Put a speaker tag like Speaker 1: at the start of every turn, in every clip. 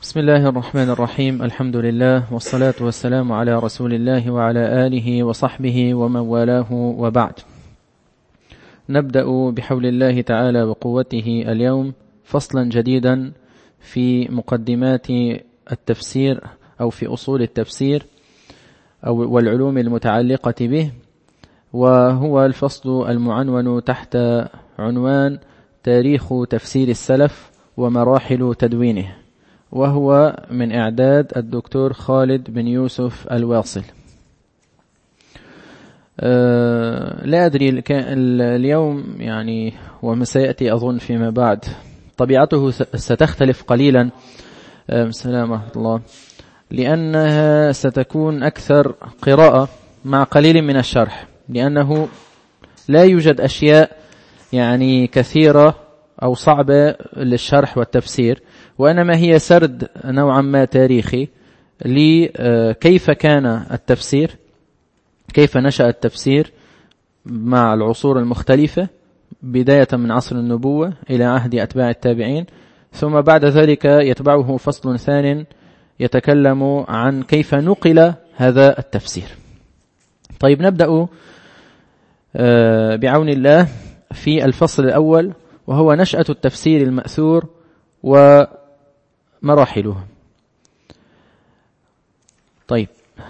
Speaker 1: بسم الله الرحمن الرحيم. الحمد لله والصلاة والسلام على رسول الله وعلى آله وصحبه ومن والاه، وبعد. نبدأ بحول الله تعالى وقوته اليوم فصلا جديدا في مقدمات التفسير أو في أصول التفسير والعلوم المتعلقة به، وهو الفصل المعنون تحت عنوان تاريخ تفسير السلف ومراحل تدوينه، وهو من إعداد الدكتور خالد بن يوسف الواصل. لا أدري اليوم يعني وما سيأتي أظن فيما بعد طبيعته ستختلف قليلا، السلام ورحمة الله، لأنها ستكون أكثر قراءة مع قليل من الشرح، لأنه لا يوجد أشياء يعني كثيرة أو صعبة للشرح والتفسير، وإنما هي سرد نوعا ما تاريخي لكيف كان التفسير، كيف نشأ التفسير مع العصور المختلفة، بداية من عصر النبوة إلى عهد أتباع التابعين، ثم بعد ذلك يتبعه فصل ثان يتكلم عن كيف نقل هذا التفسير. طيب، نبدأ بعون الله في الفصل الأول، وهو نشأة التفسير المأثور ومراحله. طيب،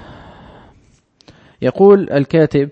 Speaker 1: يقول الكاتب: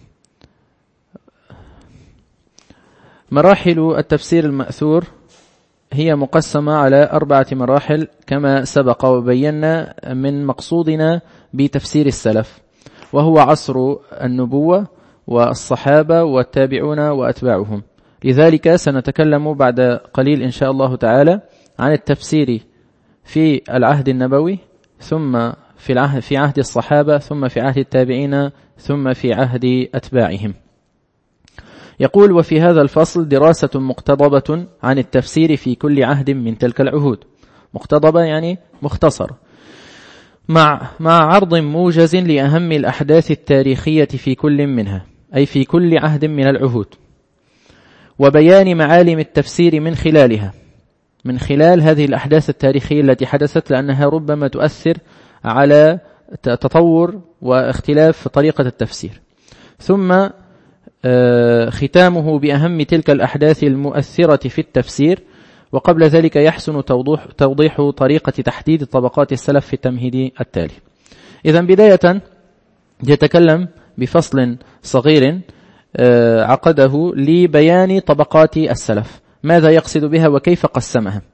Speaker 1: مراحل التفسير المأثور هي مقسمة على 4 مراحل كما سبق وبينا من مقصودنا بتفسير السلف، وهو عصر النبوة والصحابة والتابعون وأتباعهم. لذلك سنتكلم بعد قليل إن شاء الله تعالى عن التفسير في العهد النبوي، ثم في عهد الصحابة، ثم في عهد التابعين، ثم في عهد أتباعهم. يقول: وفي هذا الفصل دراسة مقتضبة عن التفسير في كل عهد من تلك العهود. مقتضبة يعني مختصر، مع عرض موجز لأهم الأحداث التاريخية في كل منها، أي في كل عهد من العهود، وبيان معالم التفسير من خلال هذه الأحداث التاريخية التي حدثت، لأنها ربما تؤثر على تطور واختلاف في طريقة التفسير. ثم ختامه بأهم تلك الأحداث المؤثرة في التفسير، وقبل ذلك يحسن توضيح طريقة تحديد طبقات السلف في التمهيد التالي. إذن بداية يتكلم بفصل صغير عقده لبيان طبقات السلف، ماذا يقصد بها وكيف قسمها.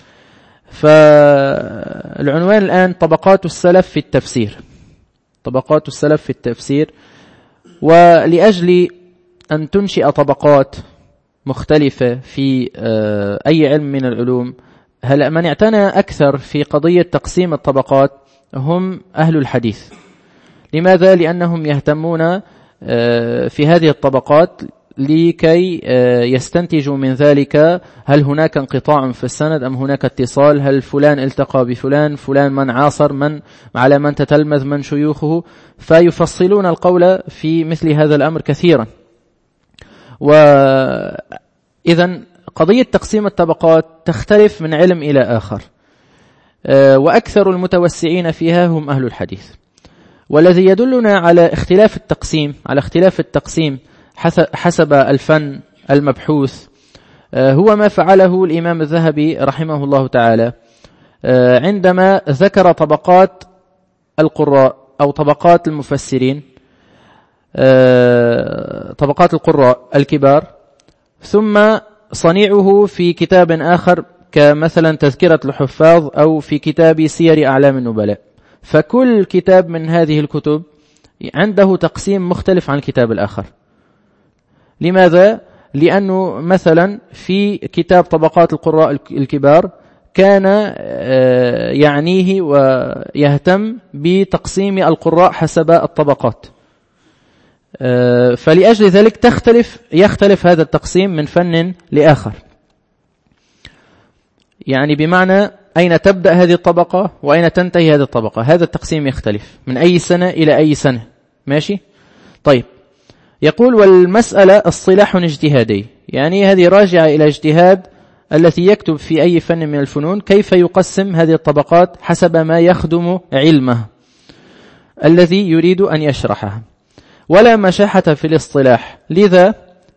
Speaker 1: فالعنوان الآن طبقات السلف في التفسير. طبقات السلف في التفسير. ولأجل أن تنشئ طبقات مختلفة في أي علم من العلوم، هل من اعتنى أكثر في قضية تقسيم الطبقات هم أهل الحديث. لماذا؟ لأنهم يهتمون في هذه الطبقات لكي يستنتجوا من ذلك هل هناك انقطاع في السند أم هناك اتصال، هل فلان التقى بفلان، فلان من عاصر، من على من تتلمذ، من شيوخه، فيفصلون القول في مثل هذا الأمر كثيرا. وإذن قضية تقسيم الطبقات تختلف من علم إلى آخر، وأكثر المتوسعين فيها هم أهل الحديث. والذي يدلنا على اختلاف التقسيم حسب الفن المبحوث هو ما فعله الإمام الذهبي رحمه الله تعالى عندما ذكر طبقات القراء أو طبقات المفسرين، طبقات القراء الكبار، ثم صنيعه في كتاب آخر كمثلا تذكرة الحفاظ أو في كتاب سير أعلام النبلاء. فكل كتاب من هذه الكتب عنده تقسيم مختلف عن الكتاب الآخر. لماذا؟ لأنه مثلا في كتاب طبقات القراء الكبار كان يعنيه ويهتم بتقسيم القراء حسب الطبقات، فلأجل ذلك يختلف هذا التقسيم من فن لآخر. يعني بمعنى أين تبدأ هذه الطبقة وأين تنتهي هذه الطبقة، هذا التقسيم يختلف من أي سنة إلى أي سنة. ماشي؟ طيب، يقول: والمسألة اصطلاح اجتهادي، يعني هذه راجعة إلى اجتهاد التي يكتب في أي فن من الفنون كيف يقسم هذه الطبقات حسب ما يخدم علمه الذي يريد أن يشرحها، ولا مشاحة في الاصطلاح. لذا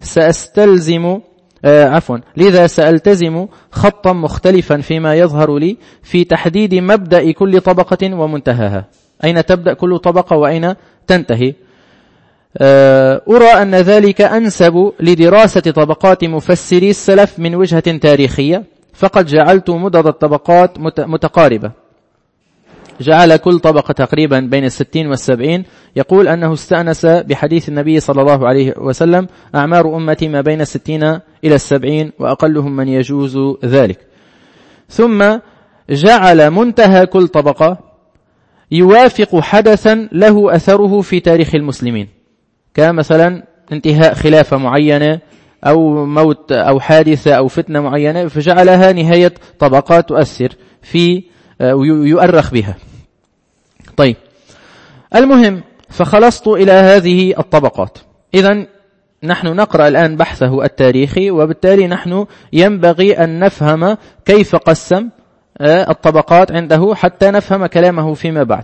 Speaker 1: سألتزم خطا مختلفا فيما يظهر لي في تحديد مبدأ كل طبقة ومنتهاها، أين تبدأ كل طبقة وأين تنتهي. أرى أن ذلك أنسب لدراسة طبقات مفسري السلف من وجهة تاريخية، فقد جعلت مدد الطبقات متقاربة، جعل كل طبقة تقريبا بين 60 و70. يقول أنه استأنس بحديث النبي صلى الله عليه وسلم: أعمار أمتي ما بين 60 إلى 70 وأقلهم من يجوز ذلك. ثم جعل منتهى كل طبقة يوافق حدثا له أثره في تاريخ المسلمين، كمثلا انتهاء خلافة معينة أو موت أو حادثة أو فتنة معينة، فجعلها نهاية طبقات تؤثر في ويؤرخ بها. طيب، المهم فخلصت إلى هذه الطبقات. إذن نحن نقرأ الآن بحثه التاريخي، وبالتالي نحن ينبغي أن نفهم كيف قسم الطبقات عنده حتى نفهم كلامه فيما بعد.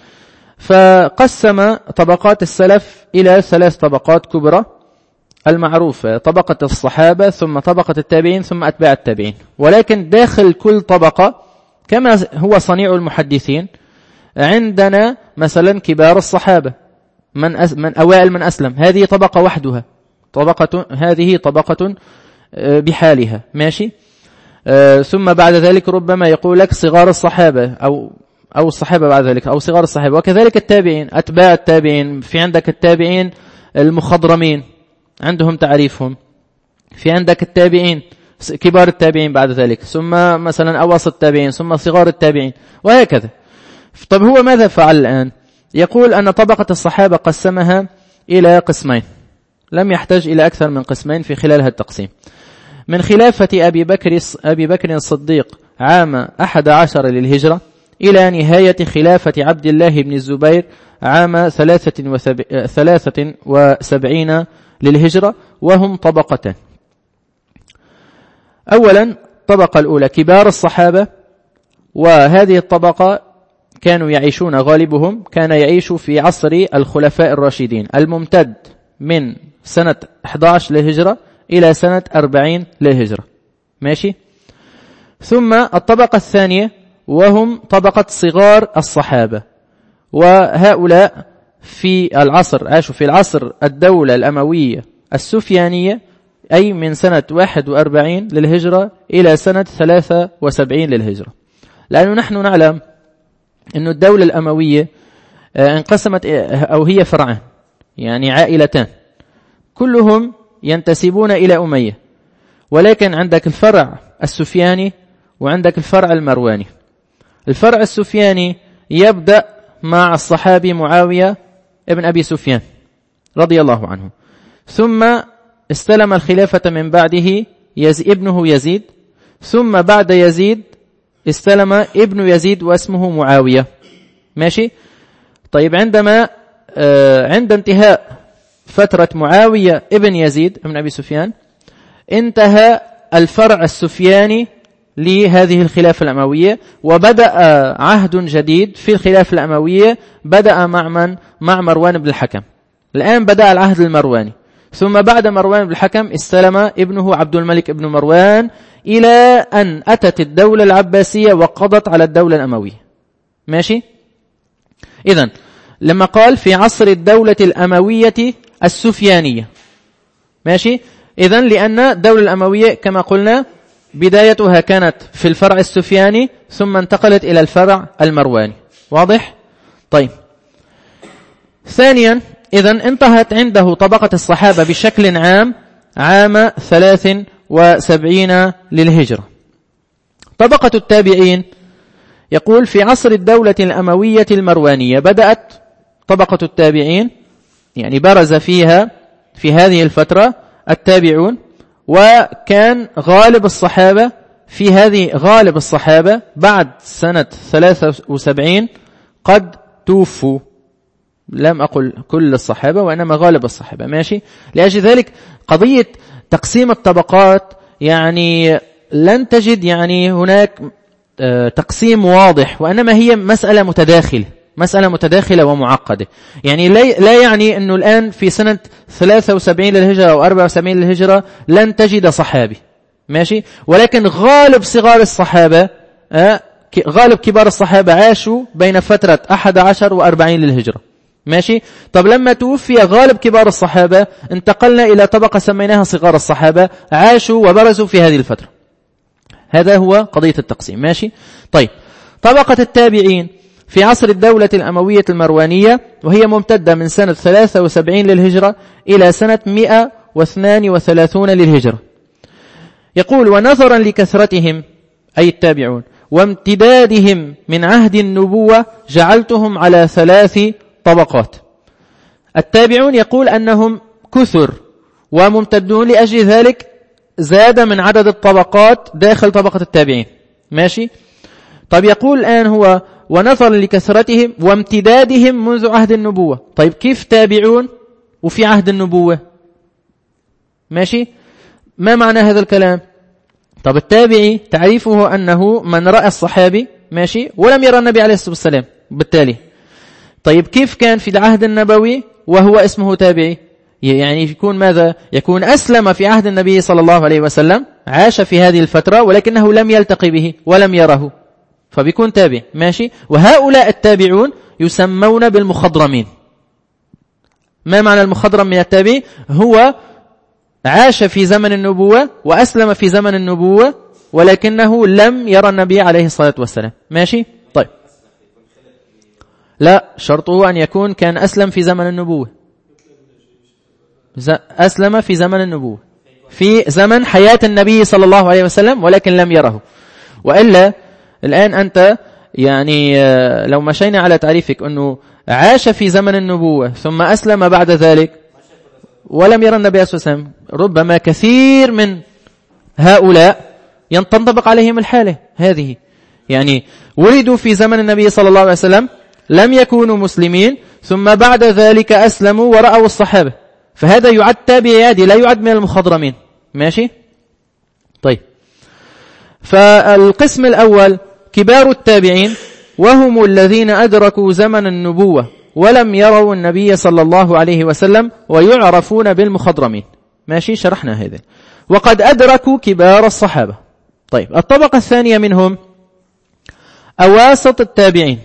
Speaker 1: فقسم طبقات السلف إلى 3 طبقات كبرى المعروفة: طبقة الصحابة، ثم طبقة التابعين، ثم أتباع التابعين. ولكن داخل كل طبقة كما هو صنيع المحدثين عندنا مثلا كبار الصحابة، من أوائل من أسلم، هذه طبقة وحدها، هذه طبقة بحالها، ماشي. ثم بعد ذلك ربما يقول لك صغار الصحابة أو الصحابة بعد ذلك، أو صغار الصحابة. وكذلك التابعين، أتباع التابعين، في عندك التابعين المخضرمين عندهم تعريفهم، في عندك التابعين كبار التابعين بعد ذلك، ثم مثلا أواسط التابعين، ثم صغار التابعين، وهكذا. طب هو ماذا فعل الآن؟ يقول أن طبقة الصحابة قسمها إلى قسمين، لم يحتاج إلى أكثر من قسمين في خلال هذا التقسيم. من خلافة أبي بكر الصديق عام 11 للهجرة إلى نهاية خلافة عبد الله بن الزبير عام 73 للهجرة، وهم طبقتان. أولا، الطبقة الأولى كبار الصحابة، وهذه الطبقة كانوا يعيشون، غالبهم كان يعيش في عصر الخلفاء الراشدين الممتد من سنة 11 للهجرة إلى سنة 40 للهجرة، ماشي. ثم الطبقة الثانية وهم طبقة صغار الصحابة، وهؤلاء عاشوا في العصر الدولة الأموية السفيانية، أي من سنة 41 للهجرة إلى سنة 73 للهجرة. لأنه نحن نعلم أن الدولة الأموية انقسمت، أو هي فرعان، يعني عائلتان كلهم ينتسبون إلى أمية، ولكن عندك الفرع السفياني وعندك الفرع المرواني. الفرع السفياني يبدأ مع الصحابي معاوية ابن أبي سفيان رضي الله عنه، ثم استلم الخلافة من بعده ابنه يزيد، ثم بعد يزيد استلم ابن يزيد واسمه معاوية، ماشي. طيب، عند انتهاء فترة معاوية ابن يزيد ابن أبي سفيان انتهى الفرع السفياني لهذه الخلافة الأموية، وبدأ عهد جديد في الخلافة الأموية، بدأ مع مروان بن الحكم. الآن بدأ العهد المرواني، ثم بعد مروان بن الحكم استلم ابنه عبد الملك بن مروان، إلى أن أتت الدولة العباسية وقضت على الدولة الأموية، ماشي. إذن لما قال في عصر الدولة الأموية السفيانية، ماشي، إذن لأن الدولة الأموية كما قلنا بدايتها كانت في الفرع السفياني، ثم انتقلت إلى الفرع المرواني، واضح؟ طيب، ثانيا، إذن انتهت عنده طبقة الصحابة بشكل عام 73 للهجرة. طبقة التابعين يقول في عصر الدولة الأموية المروانية بدأت طبقة التابعين، يعني برز فيها في هذه الفترة التابعون، وكان غالب الصحابة بعد سنة 73 قد توفوا، لم أقل كل الصحابة وإنما غالب الصحابة، ماشي. لأجل ذلك قضية تقسيم الطبقات يعني لن تجد يعني هناك تقسيم واضح، وإنما هي مسألة متداخلة ومعقدة. يعني لا يعني أنه الآن في سنة 73 للهجرة أو 74 للهجرة لن تجد صحابي، ماشي، ولكن غالب صغار الصحابة غالب كبار الصحابة عاشوا بين فترة 11 و40 للهجرة، ماشي. طب لما توفي غالب كبار الصحابة انتقلنا إلى طبقة سميناها صغار الصحابة، عاشوا وبرزوا في هذه الفترة. هذا هو قضية التقسيم، ماشي. طيب، طبقة التابعين في عصر الدولة الأموية المروانية، وهي ممتدة من سنة 73 للهجرة إلى سنة 132 للهجرة. يقول: ونظرا لكثرتهم أي التابعون وامتدادهم من عهد النبوة جعلتهم على 3 طبقات. التابعون يقول أنهم كثر وممتدون، لأجل ذلك زاد من عدد الطبقات داخل طبقة التابعين، ماشي. طيب، يقول الآن هو: ونظرا لكثرتهم وامتدادهم منذ عهد النبوة. طيب، كيف تابعون وفي عهد النبوة؟ ماشي، ما معنى هذا الكلام؟ طب، التابعي تعريفه أنه من رأى الصحابي، ماشي، ولم يرى النبي عليه الصلاة والسلام بالتالي. طيب، كيف كان في العهد النبوي وهو اسمه تابعي؟ يعني يكون ماذا؟ يكون أسلم في عهد النبي صلى الله عليه وسلم، عاش في هذه الفترة ولكنه لم يلتقي به ولم يره، فبيكون تابع، ماشي. وهؤلاء التابعون يسمون بالمخضرمين. ما معنى المخضرم من التابع؟ هو عاش في زمن النبوة وأسلم في زمن النبوة ولكنه لم يرى النبي عليه الصلاة والسلام، ماشي. طيب، لا، شرطه أن يكون كان أسلم في زمن النبوة، أسلم في زمن النبوة، في زمن حياة النبي صلى الله عليه وسلم، ولكن لم يره. وإلا الآن أنت يعني لو مشينا على تعريفك أنه عاش في زمن النبوة ثم أسلم بعد ذلك ولم يرى النبي صلى الله عليه وسلم، ربما كثير من هؤلاء تنطبق عليهم الحالة هذه، يعني ولدوا في زمن النبي صلى الله عليه وسلم، لم يكونوا مسلمين، ثم بعد ذلك أسلموا ورأوا الصحابة، فهذا يعد تابعي عادي، لا يعد من المخضرمين، ماشي. طيب، فالقسم الأول كبار التابعين، وهم الذين أدركوا زمن النبوة ولم يروا النبي صلى الله عليه وسلم ويعرفون بالمخضرمين، ماشي، شرحنا هذا. وقد أدركوا كبار الصحابة. طيب، الطبقة الثانية منهم أواسط التابعين،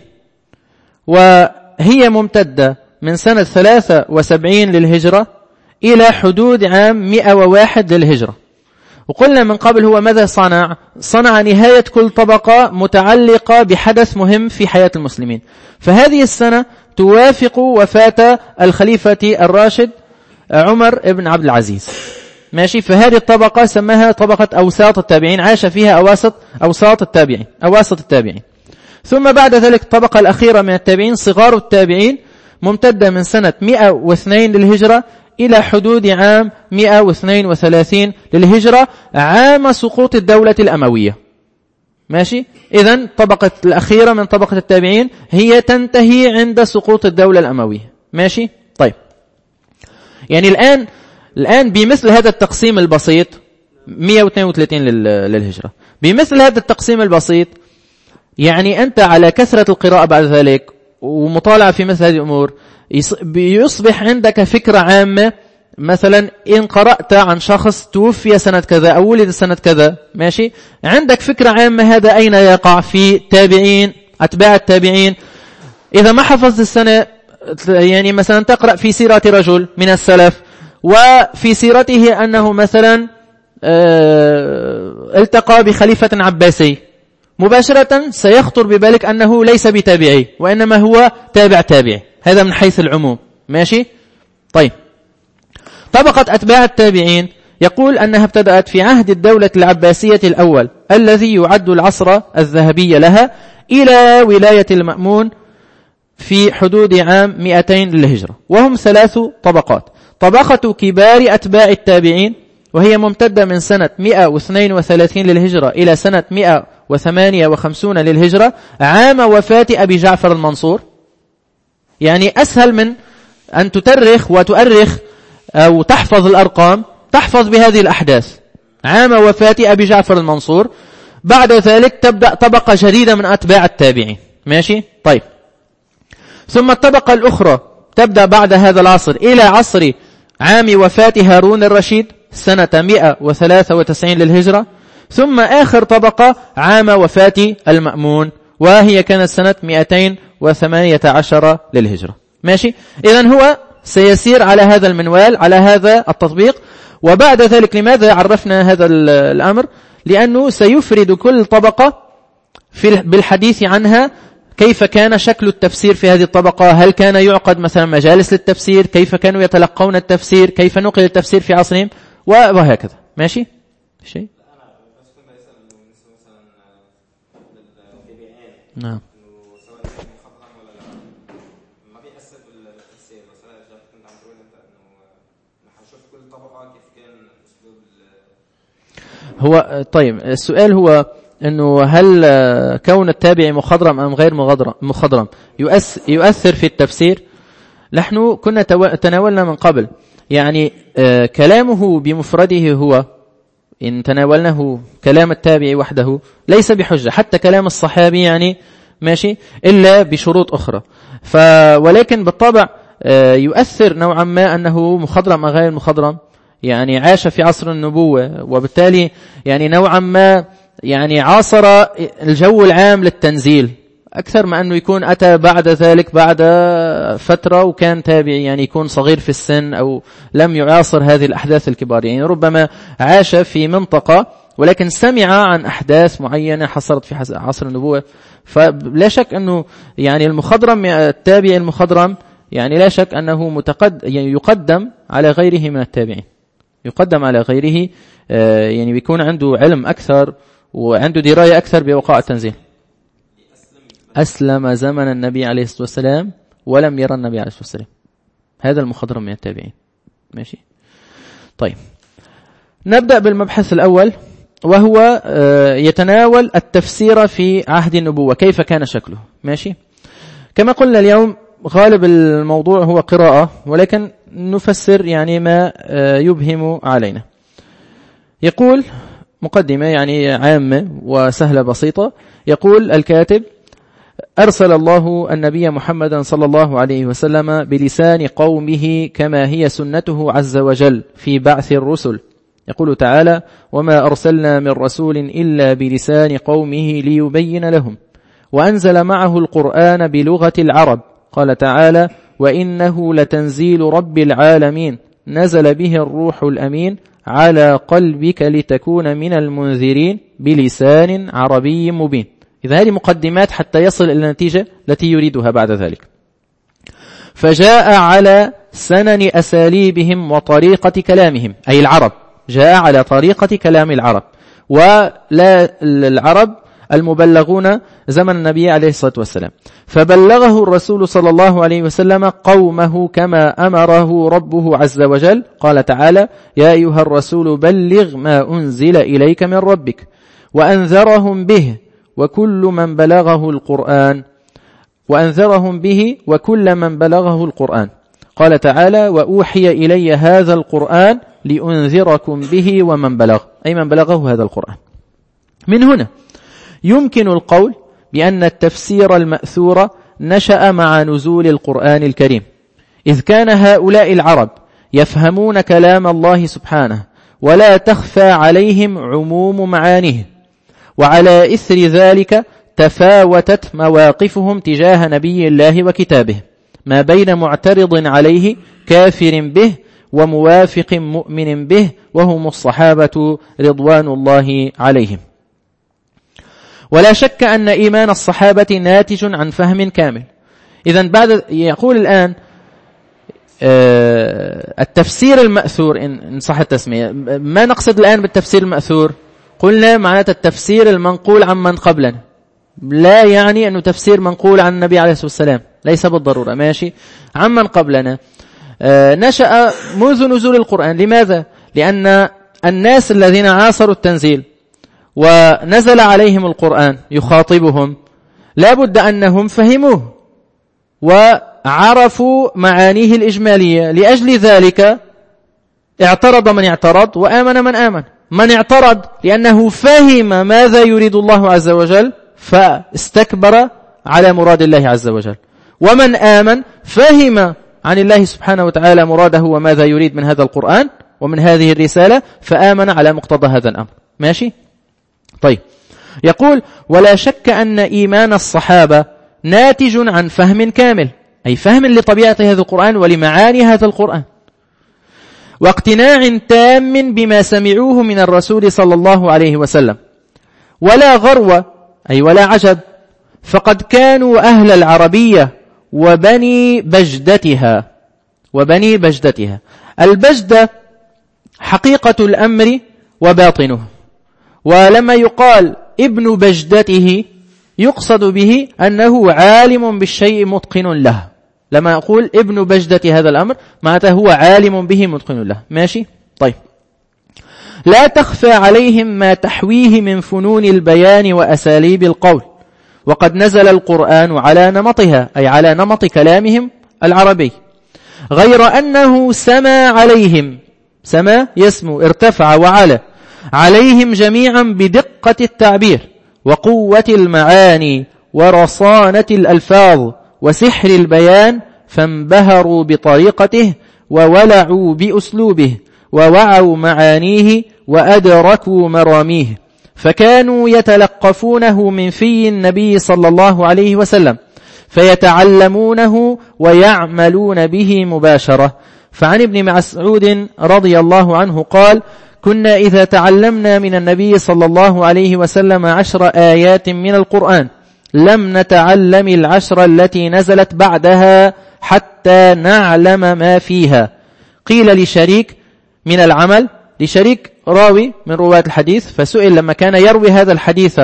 Speaker 1: وهي ممتدة من سنة 73 للهجرة إلى حدود عام 101 للهجرة. وقلنا من قبل هو ماذا صنع نهاية كل طبقة متعلقة بحدث مهم في حياة المسلمين. فهذه السنة توافق وفاة الخليفة الراشد عمر بن عبد العزيز، ماشي. فهذه الطبقة سماها طبقة أوساط التابعين، عاش فيها أوساط التابعين. ثم بعد ذلك الطبقة الأخيرة من التابعين صغار التابعين، ممتدة من سنة 102 للهجرة إلى حدود عام 132 للهجرة، عام سقوط الدولة الأموية، ماشي. إذن الطبقة الأخيرة من طبقة التابعين هي تنتهي عند سقوط الدولة الأموية، ماشي. طيب، يعني الآن بمثل هذا التقسيم البسيط 132 للهجرة، بمثل هذا التقسيم البسيط، يعني أنت على كثرة القراءة بعد ذلك ومطالعة في مثل هذه الأمور بيصبح عندك فكرة عامة. مثلا إن قرأت عن شخص توفي سنة كذا أو ولد سنة كذا، ماشي، عندك فكرة عامة هذا أين يقع في تابعين أتباع التابعين. إذا ما حفظت السنة، يعني مثلا تقرأ في سيرة رجل من السلف وفي سيرته أنه مثلا التقى بخليفة عباسي، مباشرة سيخطر ببالك أنه ليس بتابعي وإنما هو تابعي، هذا من حيث العموم، ماشي. طيب، طبقة أتباع التابعين يقول أنها ابتدأت في عهد الدولة العباسية الأول الذي يعد العصر الذهبي لها إلى ولاية المأمون في حدود عام 200 للهجرة، وهم 3 طبقات. طبقة كبار أتباع التابعين، وهي ممتدة من سنة 132 للهجرة إلى سنة 158 للهجرة، عام وفاة أبي جعفر المنصور. يعني أسهل من أن تترخ وتؤرخ أو تحفظ الأرقام، تحفظ بهذه الأحداث. عام وفاة أبي جعفر المنصور. بعد ذلك تبدأ طبقة جديدة من أتباع التابعين. ماشي؟ طيب. ثم الطبقة الأخرى تبدأ بعد هذا العصر إلى عصر عام وفاة هارون الرشيد سنة 193 للهجرة. ثم آخر طبقة عام وفاة المأمون، وهي كانت سنة 218 للهجرة. ماشي؟ إذن هو سيسير على هذا المنوال، على هذا التطبيق. وبعد ذلك لماذا عرفنا هذا الأمر؟ لأنه سيفرد كل طبقة بالحديث عنها، كيف كان شكل التفسير في هذه الطبقة، هل كان يعقد مثلا مجالس للتفسير، كيف كانوا يتلقون التفسير، كيف نقل التفسير في عصرهم، وهكذا. ماشي؟ شيء؟ نعم. هو طيب السؤال هو أنه هل كون التابع مخضرم أم غير مخضرم يؤثر في التفسير؟ نحن كنا تناولنا من قبل يعني كلامه بمفرده هو إن تناولناه كلام التابع وحده ليس بحجة، حتى كلام الصحابي يعني ماشي إلا بشروط أخرى. ولكن بالطبع يؤثر نوعا ما أنه مخضرم أو غير مخضرم، يعني عاش في عصر النبوة، وبالتالي يعني نوعا ما يعني عاصر الجو العام للتنزيل أكثر ما أنه يكون أتى بعد ذلك بعد فترة وكان تابعي، يعني يكون صغير في السن أو لم يعاصر هذه الأحداث الكبار. يعني ربما عاش في منطقة ولكن سمع عن أحداث معينة حصلت في عصر النبوة. فلا شك أنه يعني المخضرم التابع المخضرم يعني لا شك أنه يعني يقدم على غيره من التابعين، يقدم على غيره، يعني بيكون عنده علم أكثر وعنده دراية أكثر بوقائع التنزيل. أسلم زمن النبي عليه الصلاة والسلام ولم يرى النبي عليه الصلاة والسلام، هذا المخضرم من التابعين. ماشي؟ طيب نبدأ بالمبحث الأول، وهو يتناول التفسير في عهد النبوة كيف كان شكله. ماشي؟ كما قلنا اليوم غالب الموضوع هو قراءة، ولكن نفسر يعني ما يبهم علينا. يقول مقدمة يعني عامة وسهلة بسيطة. يقول الكاتب: أرسل الله النبي محمدا صلى الله عليه وسلم بلسان قومه كما هي سنته عز وجل في بعث الرسل. يقول تعالى: وما أرسلنا من رسول إلا بلسان قومه ليبين لهم. وأنزل معه القرآن بلغة العرب. قال تعالى: وإنه لتنزيل رب العالمين نزل به الروح الأمين على قلبك لتكون من المنذرين بلسان عربي مبين. إذا هذه مقدمات حتى يصل إلى النتيجة التي يريدها بعد ذلك. فجاء على سنن أساليبهم وطريقة كلامهم، أي العرب، جاء على طريقة كلام العرب، ولا العرب المبلغون زمن النبي عليه الصلاة والسلام. فبلغه الرسول صلى الله عليه وسلم قومه كما أمره ربه عز وجل. قال تعالى: يا أيها الرسول بلغ ما أنزل إليك من ربك. وأنذرهم به وكل من بلغه القرآن. قال تعالى: وأوحي إلي هذا القرآن لأنذركم به ومن بلغ، أي من بلغه هذا القرآن. من هنا يمكن القول بأن التفسير المأثور نشأ مع نزول القرآن الكريم، إذ كان هؤلاء العرب يفهمون كلام الله سبحانه ولا تخفى عليهم عموم معانيه، وعلى إثر ذلك تفاوتت مواقفهم تجاه نبي الله وكتابه، ما بين معترض عليه كافر به وموافق مؤمن به، وهم الصحابة رضوان الله عليهم. ولا شك أن إيمان الصحابة ناتج عن فهم كامل. إذن بعد يقول الآن التفسير المأثور إن صح التسمية. ما نقصد الآن بالتفسير المأثور؟ قلنا معناته التفسير المنقول عن من قبلنا، لا يعني أنه تفسير منقول عن النبي عليه الصلاة والسلام، ليس بالضرورة. ماشي؟ عن من قبلنا نشأ منذ نزول القرآن. لماذا؟ لأن الناس الذين عاصروا التنزيل ونزل عليهم القرآن يخاطبهم لا بد أنهم فهموه وعرفوا معانيه الإجمالية. لأجل ذلك اعترض من اعترض وآمن من آمن. من اعترض لأنه فهم ماذا يريد الله عز وجل فاستكبر على مراد الله عز وجل، ومن آمن فهم عن الله سبحانه وتعالى مراده وماذا يريد من هذا القرآن ومن هذه الرسالة فآمن على مقتضى هذا الأمر. ماشي؟ طيب، يقول: ولا شك أن إيمان الصحابة ناتج عن فهم كامل، أي فهم لطبيعة هذا القرآن ولمعاني هذا القرآن، واقتناع تام بما سمعوه من الرسول صلى الله عليه وسلم، ولا غرو أي ولا عجب، فقد كانوا أهل العربية وبني بجدتها. البجدة حقيقة الأمر وباطنه، ولما يقال ابن بجدته يقصد به أنه عالم بالشيء متقن له. لما أقول ابن بجدة هذا الأمر معناته هو عالم به متقن له. ماشي؟ طيب، لا تخفى عليهم ما تحويه من فنون البيان وأساليب القول، وقد نزل القرآن على نمطها أي على نمط كلامهم العربي، غير أنه سما عليهم، سما يسمو ارتفع وعلى عليهم جميعا بدقة التعبير وقوة المعاني ورصانة الألفاظ وسحر البيان، فانبهروا بطريقته وولعوا بأسلوبه ووعوا معانيه وأدركوا مراميه، فكانوا يتلقفونه من في النبي صلى الله عليه وسلم فيتعلمونه ويعملون به مباشرة. فعن ابن مسعود رضي الله عنه قال: كنا إذا تعلمنا من النبي صلى الله عليه وسلم 10 آيات من القرآن لم نتعلم 10 التي نزلت بعدها حتى نعلم ما فيها. قيل لشريك من العمل، لشريك راوي من رواة الحديث، فسئل لما كان يروي هذا الحديث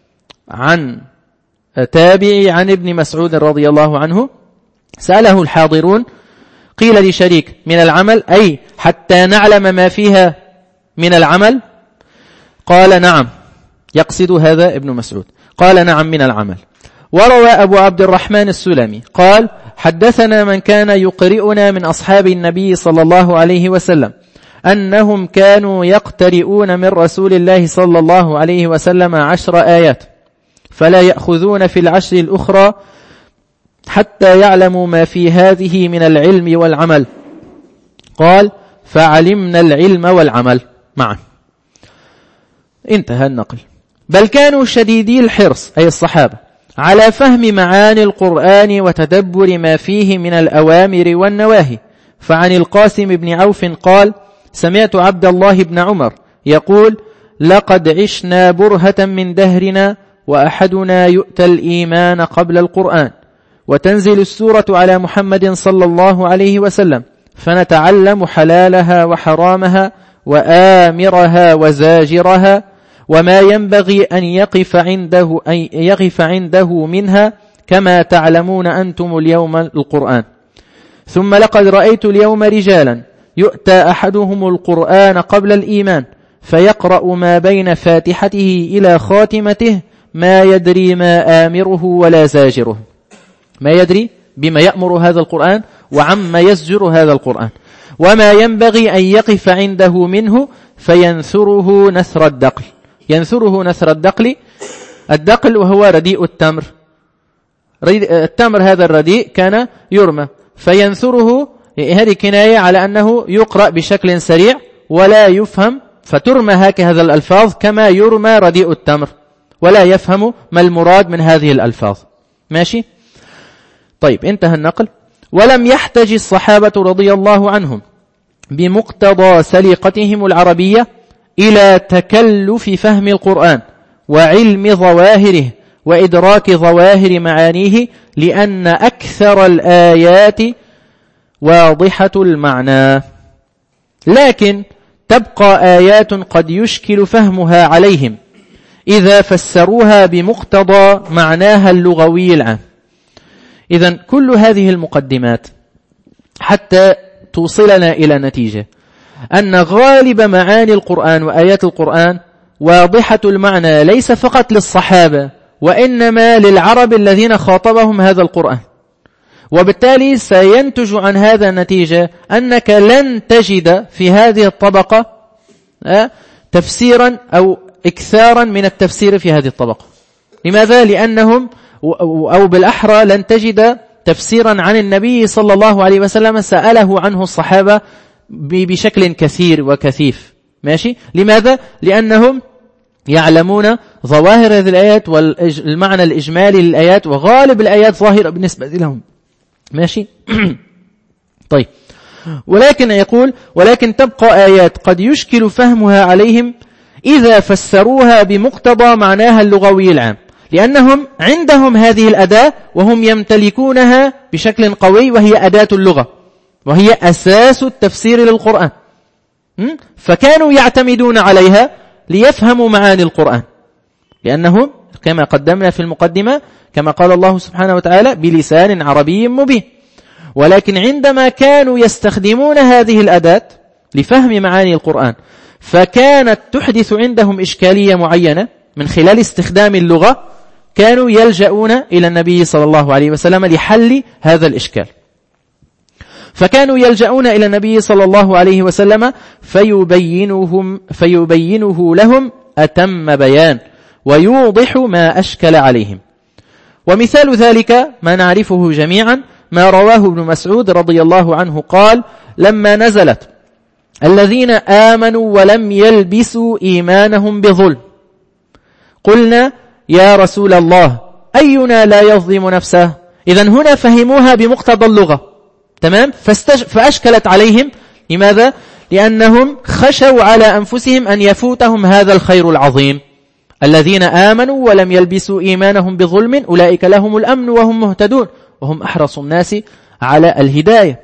Speaker 1: عن تابعي عن ابن مسعود رضي الله عنه، سأله الحاضرون: قيل لشريك من العمل أي حتى نعلم ما فيها من العمل؟ قال: نعم، يقصد هذا ابن مسعود، قال: نعم من العمل. وروى أبو عبد الرحمن السلمي قال: حدثنا من كان يقرئنا من أصحاب النبي صلى الله عليه وسلم أنهم كانوا يقترئون من رسول الله صلى الله عليه وسلم 10 آيات فلا يأخذون في 10 الأخرى حتى يعلموا ما في هذه من العلم والعمل. قال: فعلمنا العلم والعمل معا. انتهى النقل. بل كانوا شديدي الحرص أي الصحابة على فهم معاني القرآن وتدبر ما فيه من الأوامر والنواهي. فعن القاسم بن عوف قال: سمعت عبد الله بن عمر يقول: لقد عشنا برهة من دهرنا وأحدنا يؤتى الإيمان قبل القرآن، وتنزل السورة على محمد صلى الله عليه وسلم فنتعلم حلالها وحرامها وآمرها وزاجرها وما ينبغي أن يقف عنده منها كما تعلمون أنتم اليوم القرآن. ثم لقد رأيت اليوم رجالا يؤتى أحدهم القرآن قبل الإيمان فيقرأ ما بين فاتحته إلى خاتمته ما يدري ما آمره ولا زاجره، ما يدري بما يأمر هذا القرآن وعما يزجر هذا القرآن، وما ينبغي أن يقف عنده منه فينثره نثر الدقل. ينثره نثر الدقل وهو رديء التمر. التمر هذا الرديء كان يرمى، فينثره هذه كناية على أنه يقرأ بشكل سريع ولا يفهم، فترمى هكذا الألفاظ كما يرمى رديء التمر ولا يفهم ما المراد من هذه الألفاظ. ماشي؟ طيب، انتهى النقل. ولم يحتج الصحابة رضي الله عنهم بمقتضى سليقتهم العربية إلى تكلف فهم القرآن وعلم ظواهره وإدراك ظواهر معانيه، لأن أكثر الآيات واضحة المعنى، لكن تبقى آيات قد يشكل فهمها عليهم إذا فسروها بمقتضى معناها اللغوي العام. إذن كل هذه المقدمات حتى توصلنا إلى نتيجة أن غالب معاني القرآن وآيات القرآن واضحة المعنى ليس فقط للصحابة وإنما للعرب الذين خاطبهم هذا القرآن. وبالتالي سينتج عن هذا النتيجة أنك لن تجد في هذه الطبقة تفسيرا أو إكثارا من التفسير في هذه الطبقة. لماذا؟ لأنهم أو بالأحرى لن تجد تفسيرا عن النبي صلى الله عليه وسلم سأله عنه الصحابة بشكل كثير وكثيف. ماشي؟ لماذا؟ لأنهم يعلمون ظواهر هذه الآيات والمعنى الإجمالي للآيات، وغالب الآيات ظاهرة بالنسبة لهم. ماشي؟ طيب، ولكن يقول ولكن تبقى آيات قد يشكل فهمها عليهم إذا فسروها بمقتضى معناها اللغوي العام، لأنهم عندهم هذه الأداة وهم يمتلكونها بشكل قوي، وهي أداة اللغة، وهي أساس التفسير للقرآن. فكانوا يعتمدون عليها ليفهموا معاني القرآن، لأنهم كما قدمنا في المقدمة كما قال الله سبحانه وتعالى بلسان عربي مبين. ولكن عندما كانوا يستخدمون هذه الأداة لفهم معاني القرآن، فكانت تحدث عندهم إشكالية معينة من خلال استخدام اللغة، كانوا يلجؤون إلى النبي صلى الله عليه وسلم لحل هذا الإشكال. فكانوا يلجؤون إلى النبي صلى الله عليه وسلم فيبينه لهم أتم بيان، ويوضح ما أشكل عليهم. ومثال ذلك ما نعرفه جميعا ما رواه ابن مسعود رضي الله عنه قال: لما نزلت الذين آمنوا ولم يلبسوا إيمانهم بظلم قلنا يا رسول الله أينا لا يظلم نفسه. إذن هنا فهموها بمقتضى اللغة، تمام؟ فأشكلت عليهم. لماذا؟ لأنهم خشوا على أنفسهم أن يفوتهم هذا الخير العظيم. الذين آمنوا ولم يلبسوا إيمانهم بظلم أولئك لهم الأمن وهم مهتدون وهم أحرص الناس على الهداية.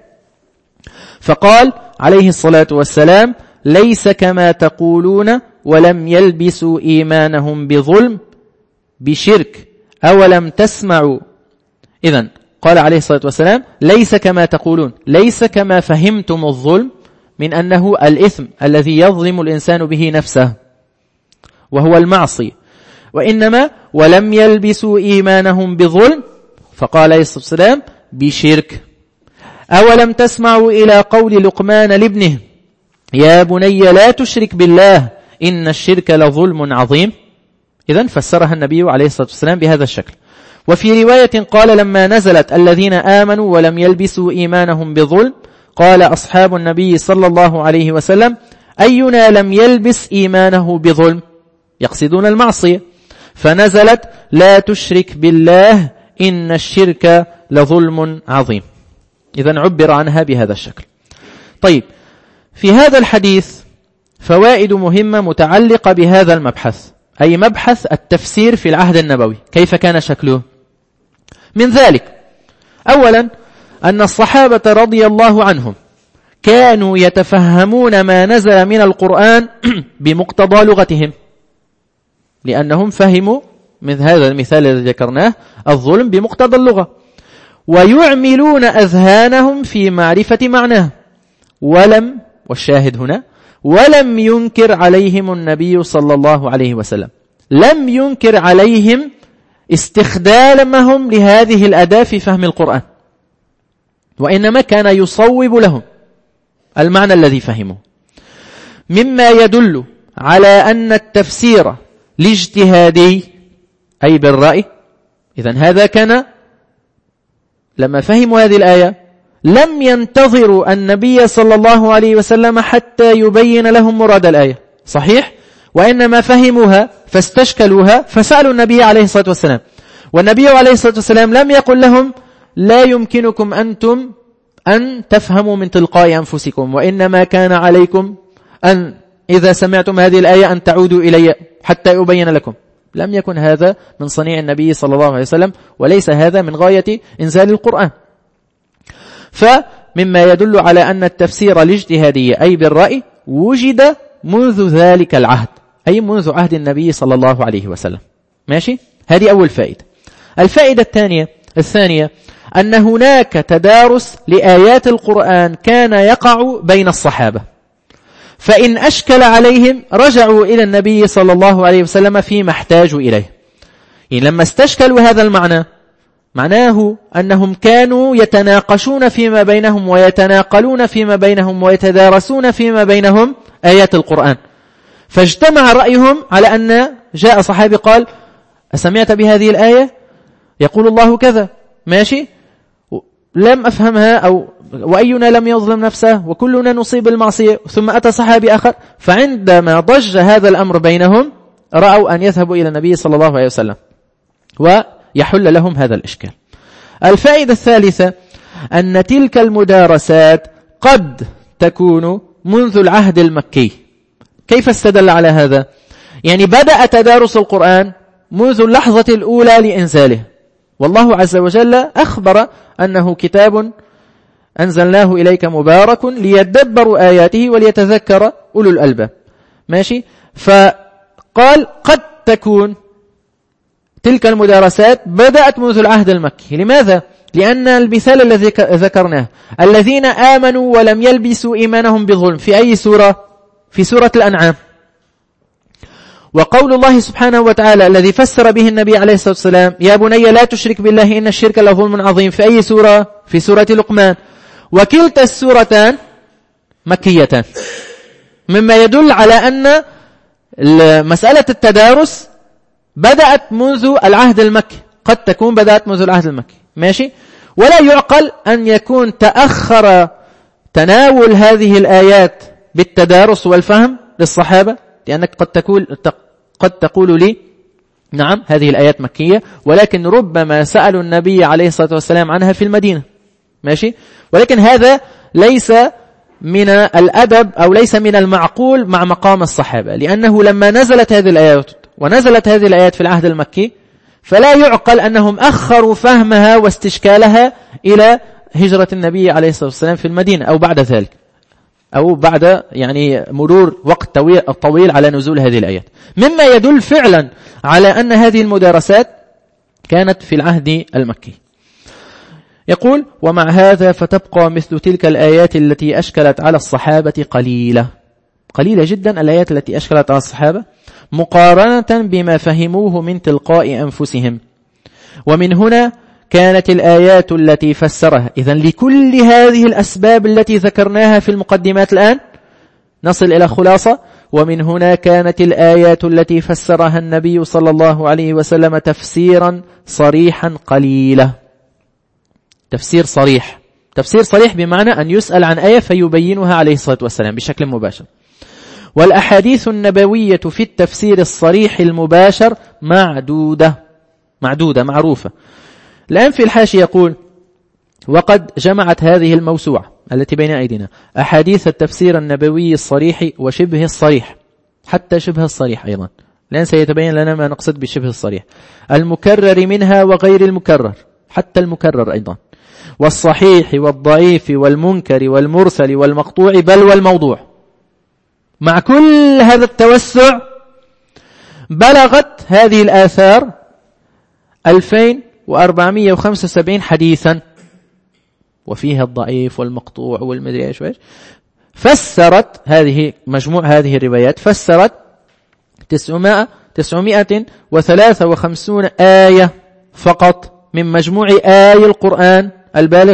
Speaker 1: فقال عليه الصلاة والسلام: ليس كما تقولون ولم يلبسوا إيمانهم بظلم بشرك أولم تسمعوا. إذن قال عليه الصلاة والسلام: ليس كما تقولون، ليس كما فهمتم الظلم من أنه الإثم الذي يظلم الإنسان به نفسه وهو المعصية، وإنما ولم يلبسوا إيمانهم بظلم، فقال عليه الصلاة والسلام: بشرك. أولم تسمعوا إلى قول لقمان لابنه: يا بني لا تشرك بالله إن الشرك لظلم عظيم. إذن فسرها النبي عليه الصلاة والسلام بهذا الشكل. وفي رواية قال: لما نزلت الذين آمنوا ولم يلبسوا إيمانهم بظلم قال أصحاب النبي صلى الله عليه وسلم: أينا لم يلبس إيمانه بظلم، يقصدون المعصية، فنزلت: لا تشرك بالله إن الشرك لظلم عظيم. إذن عبر عنها بهذا الشكل. طيب، في هذا الحديث فوائد مهمة متعلقة بهذا المبحث، أي مبحث التفسير في العهد النبوي، كيف كان شكله؟ من ذلك أولا أن الصحابة رضي الله عنهم كانوا يتفهمون ما نزل من القرآن بمقتضى لغتهم، لأنهم فهموا من هذا المثال الذي ذكرناه الظلم بمقتضى اللغة، ويعملون أذهانهم في معرفة معناه. والشاهد هنا ولم ينكر عليهم النبي صلى الله عليه وسلم، لم ينكر عليهم استخدامهم لهذه الأداة في فهم القرآن، وإنما كان يصوب لهم المعنى الذي فهمه، مما يدل على أن التفسير الاجتهادي أي بالرأي. إذن هذا كان لما فهموا هذه الآية لم ينتظروا النبي صلى الله عليه وسلم حتى يبين لهم مراد الآية، صحيح؟ وإنما فهموها فاستشكلوها فسألوا النبي عليه الصلاة والسلام، والنبي عليه الصلاة والسلام لم يقل لهم لا يمكنكم أنتم أن تفهموا من تلقاء أنفسكم، وإنما كان عليكم أن إذا سمعتم هذه الآية أن تعودوا إلي حتى أبين لكم. لم يكن هذا من صنيع النبي صلى الله عليه وسلم، وليس هذا من غاية إنزال القرآن. فمما يدل على أن التفسير الاجتهادي أي بالرأي وجد منذ ذلك العهد، أي منذ عهد النبي صلى الله عليه وسلم. ماشي؟ هذه أول فائدة. الفائدة الثانية أن هناك تدارس لآيات القرآن كان يقع بين الصحابة، فإن أشكل عليهم رجعوا إلى النبي صلى الله عليه وسلم فيما احتاجوا إليه. يعني لما استشكلوا هذا المعنى معناه أنهم كانوا يتناقشون فيما بينهم ويتناقلون فيما بينهم ويتدارسون فيما بينهم آيات القرآن، فاجتمع رأيهم على أن جاء صحابي قال أسمعت بهذه الآية يقول الله كذا، ماشي، لم أفهمها، وأينا لم يظلم نفسه وكلنا نصيب المعصية. ثم أتى صحابي آخر، فعندما ضج هذا الأمر بينهم رأوا أن يذهبوا إلى النبي صلى الله عليه وسلم ويحل لهم هذا الإشكال. الفائدة الثالثة أن تلك المدارسات قد تكون منذ العهد المكي. كيف استدل على هذا؟ يعني بدأ تدارس القرآن منذ اللحظة الأولى لإنزاله، والله عز وجل أخبر أنه كتاب أنزلناه إليك مبارك ليدبروا آياته وليتذكر أولو الألباب، ماشي. فقال قد تكون تلك المدارسات بدأت منذ العهد المكي. لماذا؟ لأن المثال الذي ذكرناه الذين آمنوا ولم يلبسوا إيمانهم بظلم في أي سورة؟ في سورة الأنعام. وقول الله سبحانه وتعالى الذي فسر به النبي عليه الصلاة والسلام يا بني لا تشرك بالله إن الشرك لظلم عظيم في أي سورة؟ في سورة لقمان. وكلتا السورتان مكيتان، مما يدل على أن مسألة التدارس بدأت منذ العهد المكي، قد تكون بدأت منذ العهد المكي، ماشي. ولا يعقل أن يكون تأخر تناول هذه الآيات بالتدارس والفهم للصحابة، لأنك قد تقول لي نعم هذه الآيات مكية، ولكن ربما سألوا النبي عليه الصلاة والسلام عنها في المدينة، ماشي. ولكن هذا ليس من الأدب أو ليس من المعقول مع مقام الصحابة، لأنه لما نزلت هذه الآيات ونزلت هذه الآيات في العهد المكي فلا يعقل أنهم أخروا فهمها واستشكالها إلى هجرة النبي عليه الصلاة والسلام في المدينة أو بعد ذلك، أو بعد يعني مرور وقت طويل على نزول هذه الآيات، مما يدل فعلا على أن هذه المدارسات كانت في العهد المكي. يقول ومع هذا فتبقى مثل تلك الآيات التي أشكلت على الصحابة قليلة جدا، الآيات التي أشكلت على الصحابة مقارنة بما فهموه من تلقاء أنفسهم. ومن هنا كانت الآيات التي فسرها، إذن لكل هذه الأسباب التي ذكرناها في المقدمات الآن نصل إلى خلاصة. ومن هنا كانت الآيات التي فسرها النبي صلى الله عليه وسلم تفسيرا صريحا قليلا. تفسير صريح بمعنى أن يسأل عن آية فيبينها عليه الصلاة والسلام بشكل مباشر. والأحاديث النبوية في التفسير الصريح المباشر معروفة. الآن في الحاشية يقول وقد جمعت هذه الموسوعة التي بين أيدينا أحاديث التفسير النبوي الصريح وشبه الصريح، حتى شبه الصريح أيضا، الآن سيتبين لنا ما نقصد بشبه الصريح، المكرر منها وغير المكرر، حتى المكرر أيضا، والصحيح والضعيف والمنكر والمرسل والمقطوع بل والموضوع. مع كل هذا التوسع بلغت هذه الآثار 2475 حديثا، وفيها الضعيف والمقطوع والمدري ايش. فسرت هذه مجموع هذه الروايات فسرت 953 آية فقط من مجموع آي القرآن البالغ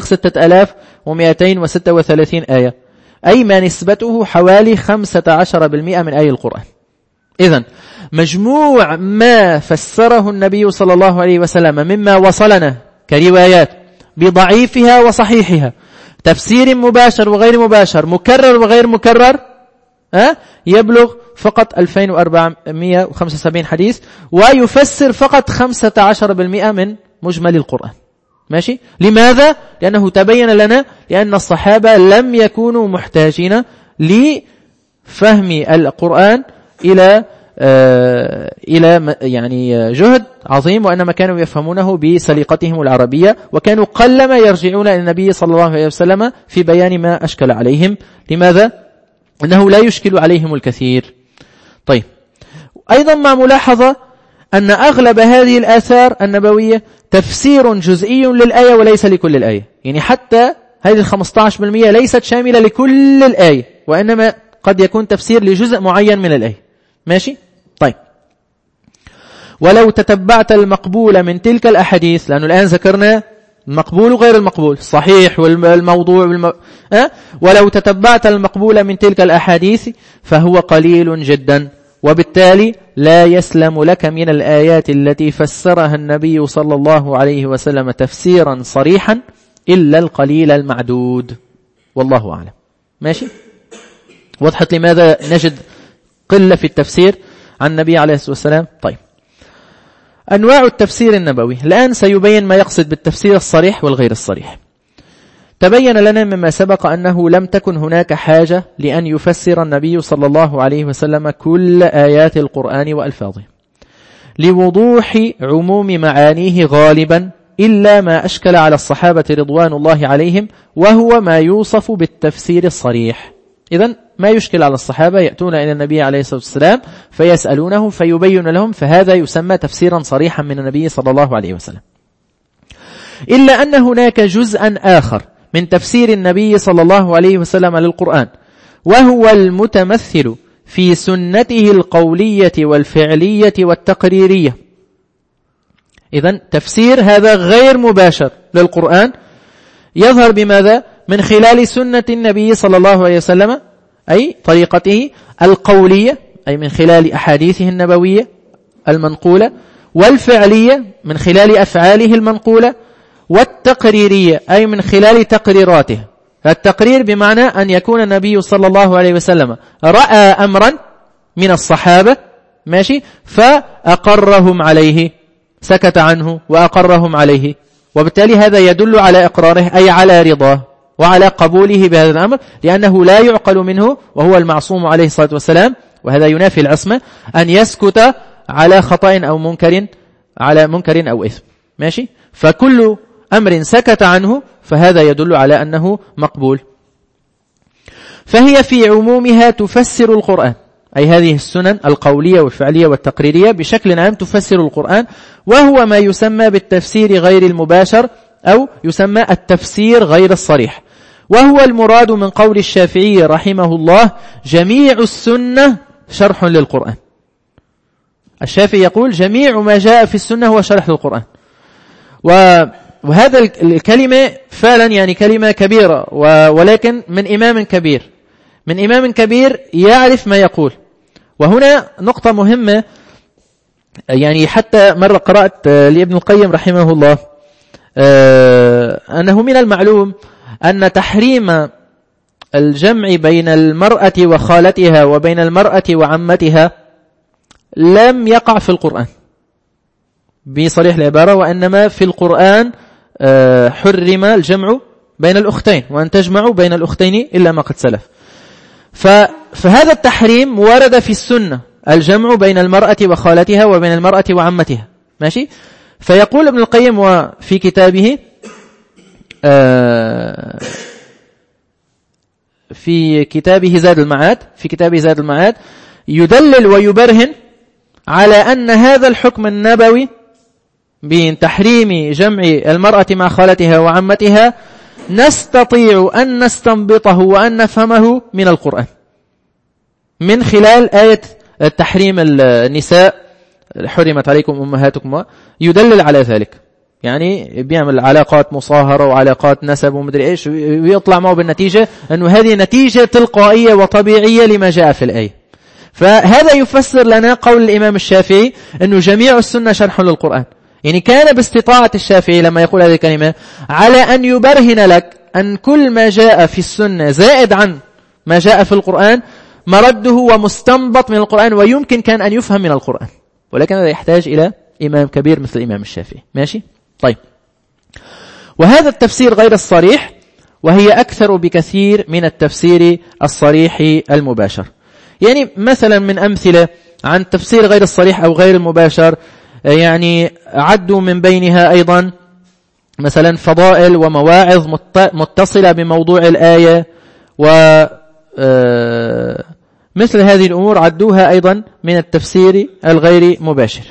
Speaker 1: 6236 آية، أي ما نسبته حوالي 15% من آي القرآن. إذن مجموع ما فسره النبي صلى الله عليه وسلم مما وصلنا كروايات بضعيفها وصحيحها، تفسير مباشر وغير مباشر، مكرر وغير مكرر، يبلغ فقط 2475 حديث، ويفسر فقط 15% من مجمل القرآن، ماشي. لماذا؟ لأنه تبين لنا لأن الصحابة لم يكونوا محتاجين لفهم القرآن إلى يعني جهد عظيم، وإنما كانوا يفهمونه بسليقتهم العربية، وكانوا قلما يرجعون إلى النبي صلى الله عليه وسلم في بيان ما أشكل عليهم. لماذا؟ أنه لا يشكل عليهم الكثير. طيب، أيضا مع ملاحظة أن أغلب هذه الآثار النبوية تفسير جزئي للآية وليس لكل الآية، يعني حتى هذه 15% ليست شاملة لكل الآية، وإنما قد يكون تفسير لجزء معين من الآية، ماشي. طيب، ولو تتبعت المقبول من تلك الأحاديث، لأنه الآن ذكرنا المقبول وغير المقبول، الصحيح والموضوع ولو تتبعت المقبول من تلك الأحاديث فهو قليل جدا، وبالتالي لا يسلم لك من الآيات التي فسرها النبي صلى الله عليه وسلم تفسيرا صريحا إلا القليل المعدود. والله أعلم. ماشي؟ وضحت لماذا نجد قلة في التفسير عن النبي عليه الصلاة والسلام؟ طيب، أنواع التفسير النبوي. الآن سيبين ما يقصد بالتفسير الصريح والغير الصريح. تبين لنا مما سبق أنه لم تكن هناك حاجة لأن يفسر النبي صلى الله عليه وسلم كل آيات القرآن وألفاظه لوضوح عموم معانيه غالبا، إلا ما أشكل على الصحابة رضوان الله عليهم، وهو ما يوصف بالتفسير الصريح. إذن ما يشكل على الصحابة يأتون إلى النبي عليه الصلاة والسلام فيسألونه فيبين لهم، فهذا يسمى تفسيرا صريحا من النبي صلى الله عليه وسلم. إلا أن هناك جزءا آخر من تفسير النبي صلى الله عليه وسلم للقرآن، وهو المتمثل في سنته القولية والفعلية والتقريرية. إذن تفسير هذا غير مباشر للقرآن يظهر بماذا؟ من خلال سنة النبي صلى الله عليه وسلم، أي طريقته القولية، أي من خلال أحاديثه النبوية المنقولة، والفعلية من خلال أفعاله المنقولة، والتقريرية أي من خلال تقريراته. التقرير بمعنى أن يكون النبي صلى الله عليه وسلم رأى أمرا من الصحابة، ماشي، فأقرهم عليه، سكت عنه وأقرهم عليه، وبالتالي هذا يدل على إقراره، أي على رضاه وعلى قبوله بهذا الأمر، لأنه لا يعقل منه وهو المعصوم عليه الصلاة والسلام، وهذا ينافي العصمة، أن يسكت على خطأ أو منكر، على منكر أو إثم. ماشي؟ فكل أمر سكت عنه فهذا يدل على أنه مقبول. فهي في عمومها تفسر القرآن، أي هذه السنن القولية والفعلية والتقريرية بشكل عام تفسر القرآن، وهو ما يسمى بالتفسير غير المباشر، أو يسمى التفسير غير الصريح، وهو المراد من قول الشافعي رحمه الله: جميع السنة شرح للقرآن. الشافعي يقول جميع ما جاء في السنة هو شرح للقرآن. وهذا الكلمة فعلا يعني كلمة كبيرة، ولكن من إمام كبير يعرف ما يقول. وهنا نقطة مهمة، يعني حتى مرة قرأت لابن القيم رحمه الله أنه من المعلوم أن تحريم الجمع بين المرأة وخالتها وبين المرأة وعمتها لم يقع في القرآن بصريح العبارة، وإنما في القرآن حرم الجمع بين الأختين، وأن تجمعوا بين الأختين إلا ما قد سلف. فهذا التحريم ورد في السنة، الجمع بين المرأة وخالتها وبين المرأة وعمتها. ماشي؟ فيقول ابن القيم وفي كتابه في كتابه زاد المعاد يدلل ويبرهن على أن هذا الحكم النبوي بتحريم جمع المرأة مع خالتها وعمتها نستطيع أن نستنبطه وأن نفهمه من القرآن من خلال آية تحريم النساء، حرمت عليكم أمهاتكم، يدلل على ذلك. يعني بيعمل علاقات مصاهرة وعلاقات نسب ومدري إيش، ويطلع معه بالنتيجة أنه هذه نتيجة تلقائية وطبيعية لما جاء في الآية. فهذا يفسر لنا قول الإمام الشافعي أنه جميع السنة شرح للقرآن. يعني كان باستطاعة الشافعي لما يقول هذه الكلمة على أن يبرهن لك أن كل ما جاء في السنة زائد عن ما جاء في القرآن مرده ومستنبط من القرآن، ويمكن كان أن يفهم من القرآن، ولكن هذا يحتاج إلى إمام كبير مثل الإمام الشافعي. ماشي؟ طيب، وهذا التفسير غير الصريح وهي أكثر بكثير من التفسير الصريح المباشر. يعني مثلا من أمثلة عن تفسير غير الصريح أو غير المباشر، يعني عدوا من بينها أيضا مثلا فضائل ومواعظ متصلة بموضوع الآية، مثل هذه الأمور عدوها أيضا من التفسير الغير مباشر.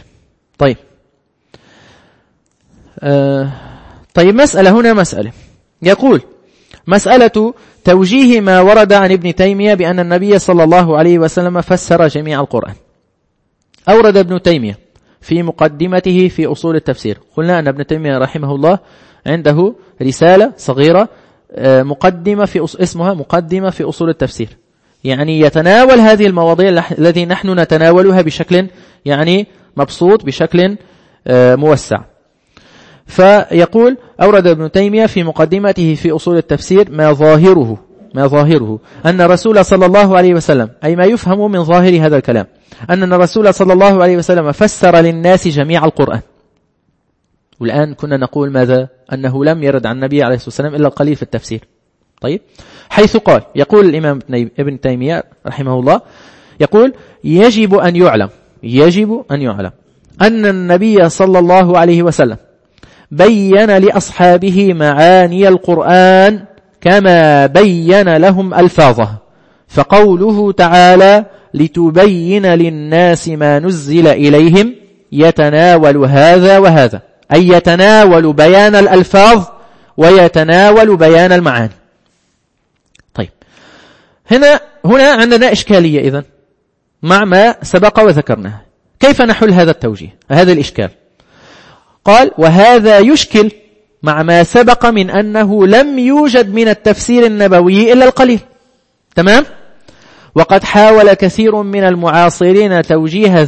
Speaker 1: طيب مسألة يقول مسألة توجيه ما ورد عن ابن تيمية بأن النبي صلى الله عليه وسلم فسر جميع القرآن. أورد ابن تيمية في مقدمته في أصول التفسير، قلنا أن ابن تيمية رحمه الله عنده رسالة صغيرة مقدمة اسمها مقدمة في أصول التفسير، يعني يتناول هذه المواضيع التي نحن نتناولها بشكل يعني مبسوط، بشكل موسع. فيقول أورد ابن تيمية في مقدمته في أصول التفسير ما ظاهره أن الرسول صلى الله عليه وسلم، أي ما يفهم من ظاهر هذا الكلام، أن الرسول صلى الله عليه وسلم فسر للناس جميع القرآن. والآن كنا نقول ماذا؟ أنه لم يرد عن النبي عليه الصلاة والسلام إلا القليل في التفسير. طيب، حيث قال، يقول الإمام ابن تيمية رحمه الله، يقول يجب أن يعلم أن النبي صلى الله عليه وسلم بين لأصحابه معاني القرآن كما بين لهم ألفاظه، فقوله تعالى لتبين للناس ما نزل إليهم يتناول هذا وهذا، أي يتناول بيان الألفاظ ويتناول بيان المعاني. طيب، هنا عندنا إشكالية إذن مع ما سبق وذكرناه. كيف نحل هذا التوجيه، هذا الإشكال؟ قال وهذا يشكل مع ما سبق من أنه لم يوجد من التفسير النبوي إلا القليل. تمام؟ وقد حاول كثير من المعاصرين توجيه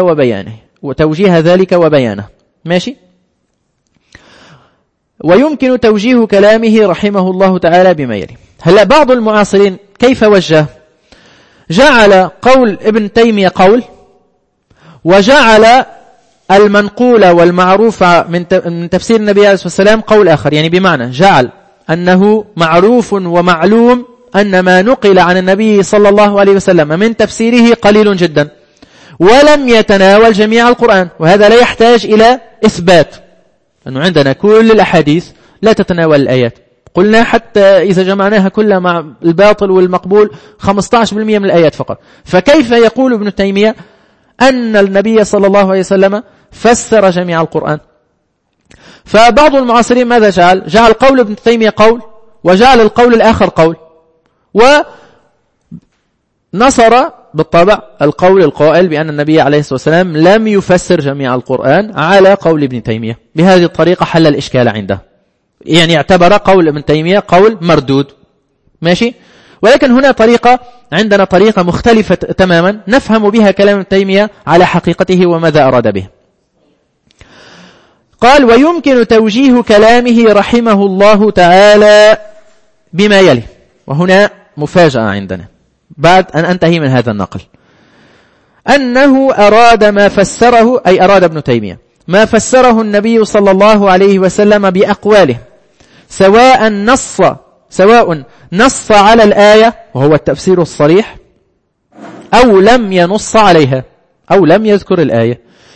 Speaker 1: ذلك وبيانه. ماشي؟ ويمكن توجيه كلامه رحمه الله تعالى بما يلي. هلا بعض المعاصرين كيف وجه؟ جعل قول ابن تيمية قول، وجعل المنقول والمعروف من تفسير النبي عليه الصلاة والسلام قول آخر. يعني بمعنى جعل أنه معروف ومعلوم أن ما نقل عن النبي صلى الله عليه وسلم من تفسيره قليل جدا، ولم يتناول جميع القرآن. وهذا لا يحتاج إلى إثبات، أنه عندنا كل الأحاديث لا تتناول الآيات. قلنا حتى إذا جمعناها كلها مع الباطل والمقبول 15% من الآيات فقط. فكيف يقول ابن تيمية أن النبي صلى الله عليه وسلم فسر جميع القرآن؟ فبعض المعاصرين ماذا جعل قول ابن تيمية قول، وجعل القول الآخر قول، ونصر بالطبع القول القائل بأن النبي عليه الصلاة والسلام لم يفسر جميع القرآن على قول ابن تيمية. بهذه الطريقة حل الإشكال عنده، يعني اعتبر قول ابن تيمية قول مردود. ماشي؟ ولكن هنا عندنا طريقة مختلفة تماما نفهم بها كلام ابن تيمية على حقيقته وماذا أراد به. قال ويمكن توجيه كلامه رحمه الله تعالى بما يلي. وهنا مفاجأة عندنا بعد أن أنتهي من هذا النقل، أنه أراد ما فسره، أي أراد ابن تيمية ما فسره النبي صلى الله عليه وسلم بأقواله، سواء نص على الآية وهو التفسير الصريح، أو لم ينص عليها أو لم يذكر الآية،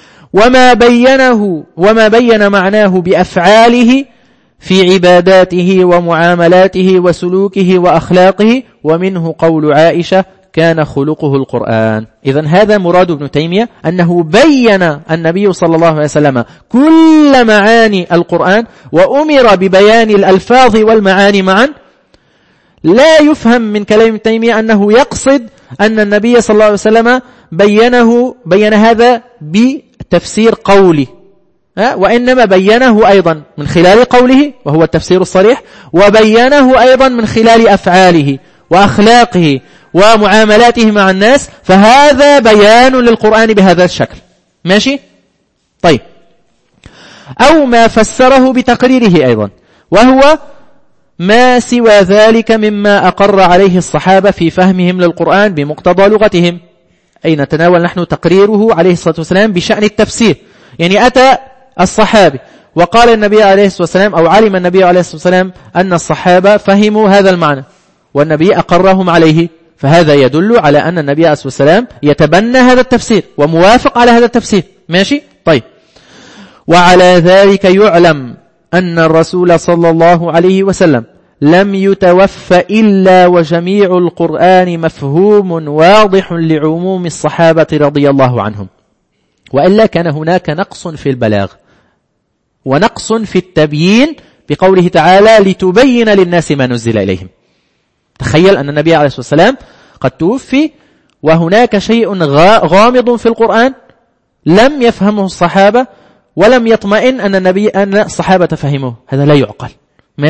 Speaker 1: وما بين معناه بأفعاله في عباداته ومعاملاته وسلوكه وأخلاقه، ومنه قول عائشة كان خلقه القرآن. إذن هذا مراد ابن تيمية، أنه بين النبي صلى الله عليه وسلم كل معاني القرآن وأمر ببيان الألفاظ والمعاني معا. لا يفهم من كلام ابن تيمية أنه يقصد أن النبي صلى الله عليه وسلم بين هذا بتفسير قولي، وإنما بينه أيضا من خلال قوله وهو التفسير الصريح، وبينه أيضا من خلال أفعاله وأخلاقه ومعاملاته مع الناس، فهذا بيان للقرآن بهذا الشكل. ماشي؟ طيب، أو ما فسره بتقريره أيضا، وهو ما سوى ذلك مما أقر عليه الصحابة في فهمهم للقرآن بمقتضى لغتهم، أي نتناول نحن تقريره عليه الصلاة والسلام بشأن التفسير. يعني أتى الصحابي وقال النبي عليه الصلاة والسلام، أو علم النبي عليه الصلاة والسلام أن الصحابة فهموا هذا المعنى والنبي أقرهم عليه، فهذا يدل على أن النبي عليه الصلاة والسلام يتبنى هذا التفسير وموافق على هذا التفسير. ماشي؟ طيب، وعلى ذلك يعلم أن الرسول صلى الله عليه وسلم لم يتوفى إلا وجميع القرآن مفهوم واضح لعموم الصحابة رضي الله عنهم، وإلا كان هناك نقص في البلاغ ونقص في التبيين بقوله تعالى لتبين للناس ما نزل إليهم. تخيل أن النبي عليه الصلاة والسلام قد توفي وهناك شيء غامض في القرآن لم يفهمه الصحابة ولم يطمئن أن الصحابة فهموه، هذا لا يعقل. ماشي؟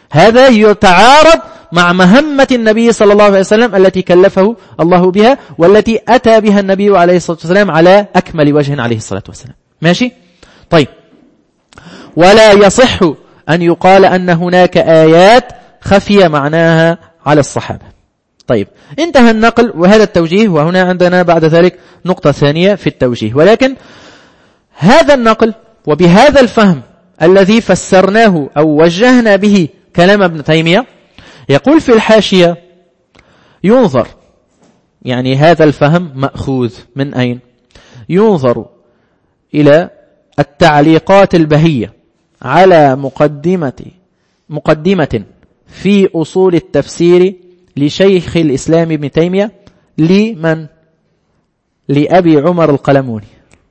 Speaker 1: هذا يتعارض مع مهمة النبي صلى الله عليه وسلم التي كلفه الله بها والتي أتى بها النبي عليه الصلاة والسلام على أكمل وجه عليه الصلاة والسلام. ماشي؟ طيب، ولا يصح أن يقال أن هناك آيات خفية معناها على الصحابة. طيب، انتهى النقل وهذا التوجيه، وهنا عندنا بعد ذلك نقطة ثانية في التوجيه، ولكن هذا النقل وبهذا الفهم الذي فسرناه أو وجهنا به كلام ابن تيمية، يقول في الحاشية ينظر، يعني هذا الفهم مأخوذ من أين؟ ينظر إلى التعليقات البهية على مقدمة في أصول التفسير لشيخ الإسلام ابن تيمية لأبي عمر القلموني،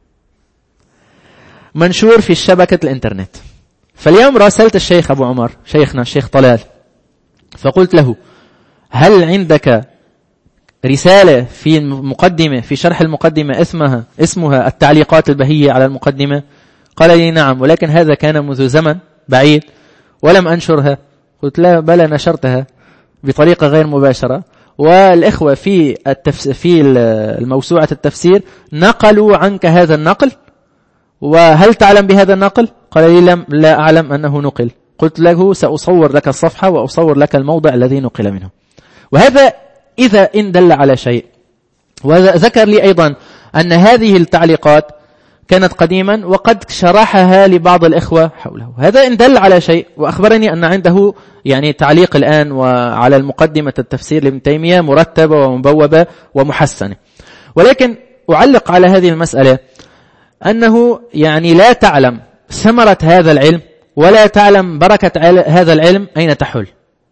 Speaker 1: منشور في شبكة الإنترنت. فاليوم راسلت الشيخ أبو عمر شيخنا الشيخ طلال، فقلت له: هل عندك رسالة في مقدمة في شرح المقدمة اسمها التعليقات البهية على المقدمة؟ قال لي: نعم، ولكن هذا كان منذ زمن بعيد ولم أنشرها. قلت له: بلى، نشرتها بطريقة غير مباشرة، والإخوة في الموسوعة التفسير نقلوا عنك هذا النقل، وهل تعلم بهذا النقل؟ قال لي: لا أعلم أنه نقل. قلت له: سأصور لك الصفحة وأصور لك الموضع الذي نقل منه. وهذا إذا إن دل على شيء. وذكر لي أيضا أن هذه التعليقات كانت قديما وقد شرحها لبعض الإخوة حوله. هذا إن دل على شيء، وأخبرني أن عنده يعني تعليق الآن وعلى المقدمة التفسير لابن تيمية مرتبة ومبوبة ومحسنة. ولكن أعلق على هذه المسألة أنه يعني لا تعلم ثمرة هذا العلم ولا تعلم بركة هذا العلم أين تحل.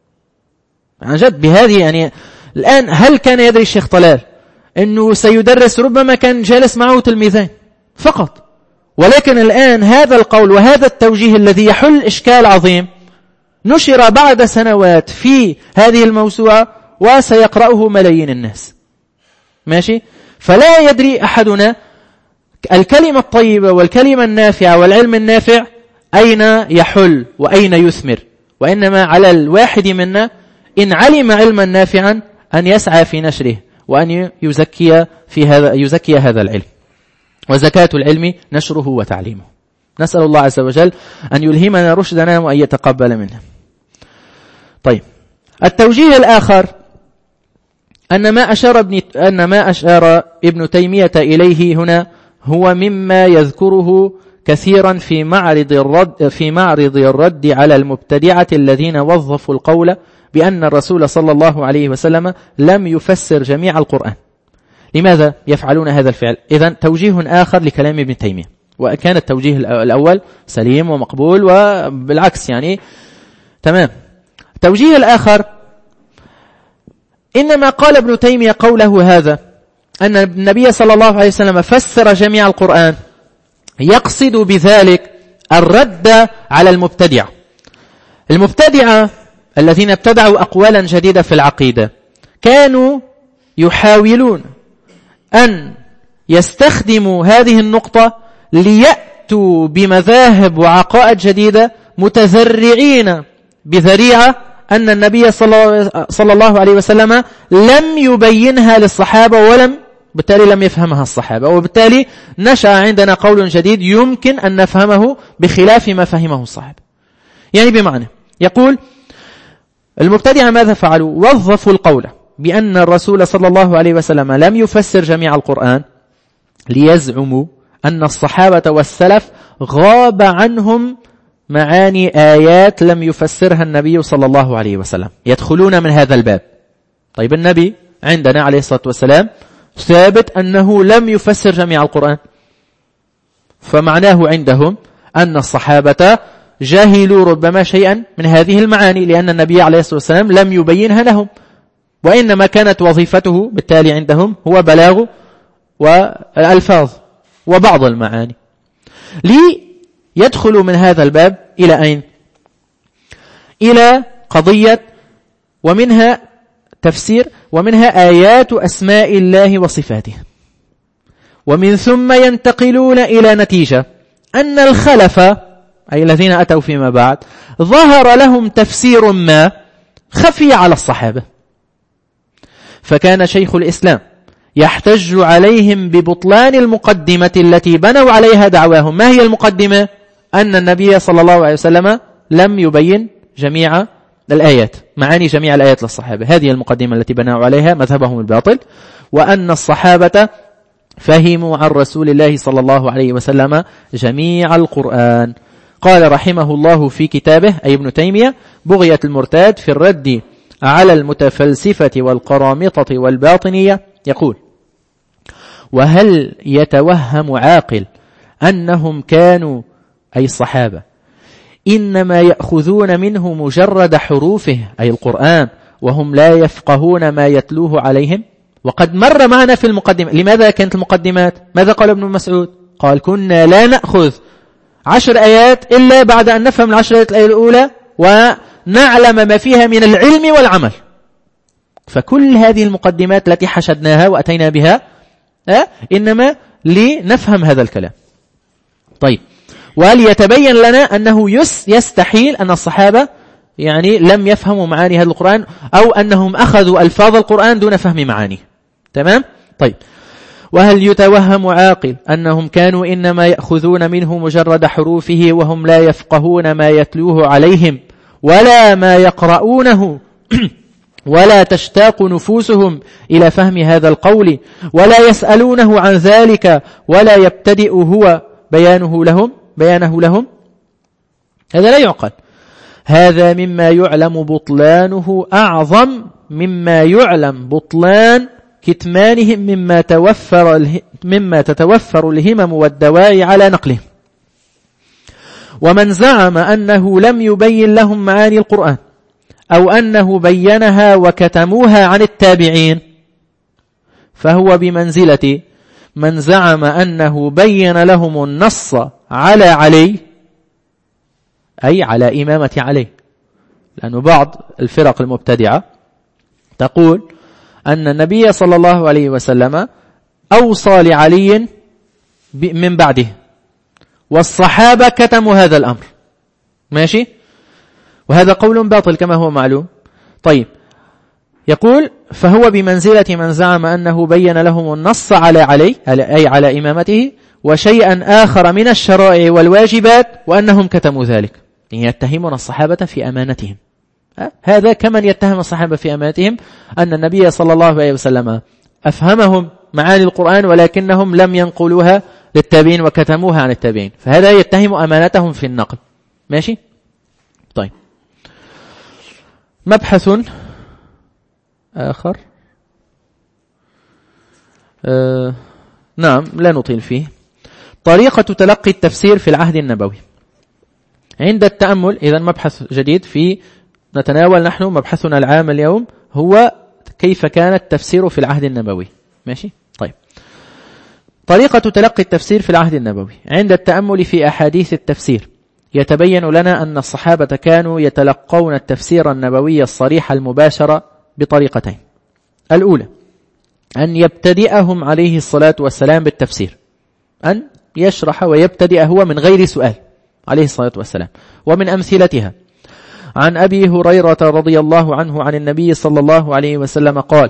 Speaker 1: عن جد بهذه يعني الآن، هل كان يدري الشيخ طلال أنه سيدرس؟ ربما كان جالس معه تلميذين فقط، ولكن الآن هذا القول وهذا التوجيه الذي يحل إشكال عظيم نشر بعد سنوات في هذه الموسوعة وسيقرأه ملايين الناس. ماشي؟ فلا يدري أحدنا الكلمة الطيبة والكلمة النافعة والعلم النافع أين يحل وأين يثمر، وإنما على الواحد منا إن علم علما نافعا أن يسعى في نشره وأن يزكي هذا العلم، وزكاة العلم نشره وتعليمه. نسأل الله عز وجل أن يلهمنا رشدنا وأن يتقبل منا. طيب، التوجيه الآخر أن ما أشار ابن تيمية إليه هنا هو مما يذكره كثيرا في معرض الرد على المبتدعة الذين وظفوا القول بأن الرسول صلى الله عليه وسلم لم يفسر جميع القرآن. لماذا يفعلون هذا الفعل؟ إذن توجيه آخر لكلام ابن تيمية، وكان التوجيه الأول سليم ومقبول وبالعكس يعني تمام. التوجيه الآخر إنما قال ابن تيمية قوله هذا أن النبي صلى الله عليه وسلم فسر جميع القرآن يقصد بذلك الرد على المبتدعة الذين ابتدعوا أقوالا جديدة في العقيدة، كانوا يحاولون أن يستخدموا هذه النقطة ليأتوا بمذاهب وعقائد جديدة متذرعين بذريعة أن النبي صلى الله عليه وسلم لم يبينها للصحابة بالتالي لم يفهمها الصحابة، وبالتالي نشأ عندنا قول جديد يمكن أن نفهمه بخلاف ما فهمه الصحابة. يعني بمعنى يقول المبتدعة ماذا فعلوا؟ وظفوا القول بأن الرسول صلى الله عليه وسلم لم يفسر جميع القرآن ليزعموا أن الصحابة والسلف غاب عنهم معاني آيات لم يفسرها النبي صلى الله عليه وسلم، يدخلون من هذا الباب. طيب، النبي عندنا عليه الصلاة والسلام ثابت أنه لم يفسر جميع القرآن، فمعناه عندهم أن الصحابة جاهلوا ربما شيئا من هذه المعاني، لأن النبي عليه الصلاة والسلام لم يبينها لهم، وإنما كانت وظيفته بالتالي عندهم هو بلاغ والألفاظ وبعض المعاني. ليدخلوا من هذا الباب إلى أين؟ إلى قضية ومنها تفسير ومنها آيات أسماء الله وصفاته، ومن ثم ينتقلون إلى نتيجة أن الخلف أي الذين أتوا فيما بعد ظهر لهم تفسير ما خفي على الصحابة، فكان شيخ الإسلام يحتج عليهم ببطلان المقدمة التي بنوا عليها دعواهم. ما هي المقدمة؟ أن النبي صلى الله عليه وسلم لم يبين جميع الآيات، معاني جميع الآيات للصحابة، هذه المقدمة التي بنوا عليها مذهبهم الباطل، وأن الصحابة فهموا عن رسول الله صلى الله عليه وسلم جميع القرآن. قال رحمه الله في كتابه أي ابن تيمية بغية المرتاد في الرد على المتفلسفة والقرامطة والباطنية، يقول: وهل يتوهم عاقل أنهم كانوا أي الصحابة إنما يأخذون منه مجرد حروفه أي القرآن وهم لا يفقهون ما يتلوه عليهم؟ وقد مر معنا في المقدمة. لماذا كانت المقدمات؟ ماذا قال ابن مسعود؟ قال: كنا لا نأخذ 10 آيات إلا بعد أن نفهم 10 آيات الآية الأولى ونعلم ما فيها من العلم والعمل. فكل هذه المقدمات التي حشدناها وأتينا بها إنما لنفهم هذا الكلام. طيب، وليتبين لنا أنه يستحيل أن الصحابة يعني لم يفهموا معاني هذا القرآن، أو أنهم أخذوا ألفاظ القرآن دون فهم معانيه. تمام؟ طيب، وهل يتوهم عاقل أنهم كانوا إنما يأخذون منه مجرد حروفه وهم لا يفقهون ما يتلوه عليهم ولا ما يقرؤونه ولا تشتاق نفوسهم إلى فهم هذا القول ولا يسألونه عن ذلك ولا يبتدئ هو بيانه لهم؟ هذا لا يعقل. هذا مما يعلم بطلانه أعظم مما يعلم بطلان كتمانهم مما تتوفر الهمم والدواعي على نقله. ومن زعم أنه لم يبين لهم معاني القرآن أو أنه بينها وكتموها عن التابعين فهو بمنزلة من زعم أنه بين لهم النص على علي، أي على إمامة علي، لأن بعض الفرق المبتدعة تقول أن النبي صلى الله عليه وسلم أوصى لعلي من بعده والصحابة كتموا هذا الأمر. ماشي؟ وهذا قول باطل كما هو معلوم. طيب، يقول: فهو بمنزلة من زعم أنه بين لهم النص على علي أي على إمامته وشيئا آخر من الشرائع والواجبات وأنهم كتموا ذلك. يتهمون الصحابة في أمانتهم. هذا كمن يتهم الصحابة في أمانتهم أن النبي صلى الله عليه وسلم أفهمهم معاني القرآن ولكنهم لم ينقلوها للتابعين وكتموها عن التابعين، فهذا يتهم أمانتهم في النقل. ماشي؟ طيب، مبحث آخر نعم لا نطيل فيه: طريقة تلقي التفسير في العهد النبوي. عند التأمل، إذن مبحث جديد في نتناول نحن مبحثنا العام اليوم هو كيف كان التفسير في العهد النبوي. ماشي؟ طيب، طريقة تلقي التفسير في العهد النبوي. عند التأمل في أحاديث التفسير يتبين لنا أن الصحابة كانوا يتلقون التفسير النبوي الصريح المباشر بطريقتين: الأولى أن يبتدئهم عليه الصلاة والسلام بالتفسير، أن يشرح ويبتدئ هو من غير سؤال عليه الصلاة والسلام. ومن أمثلتها عن أبي هريرة رضي الله عنه عن النبي صلى الله عليه وسلم قال: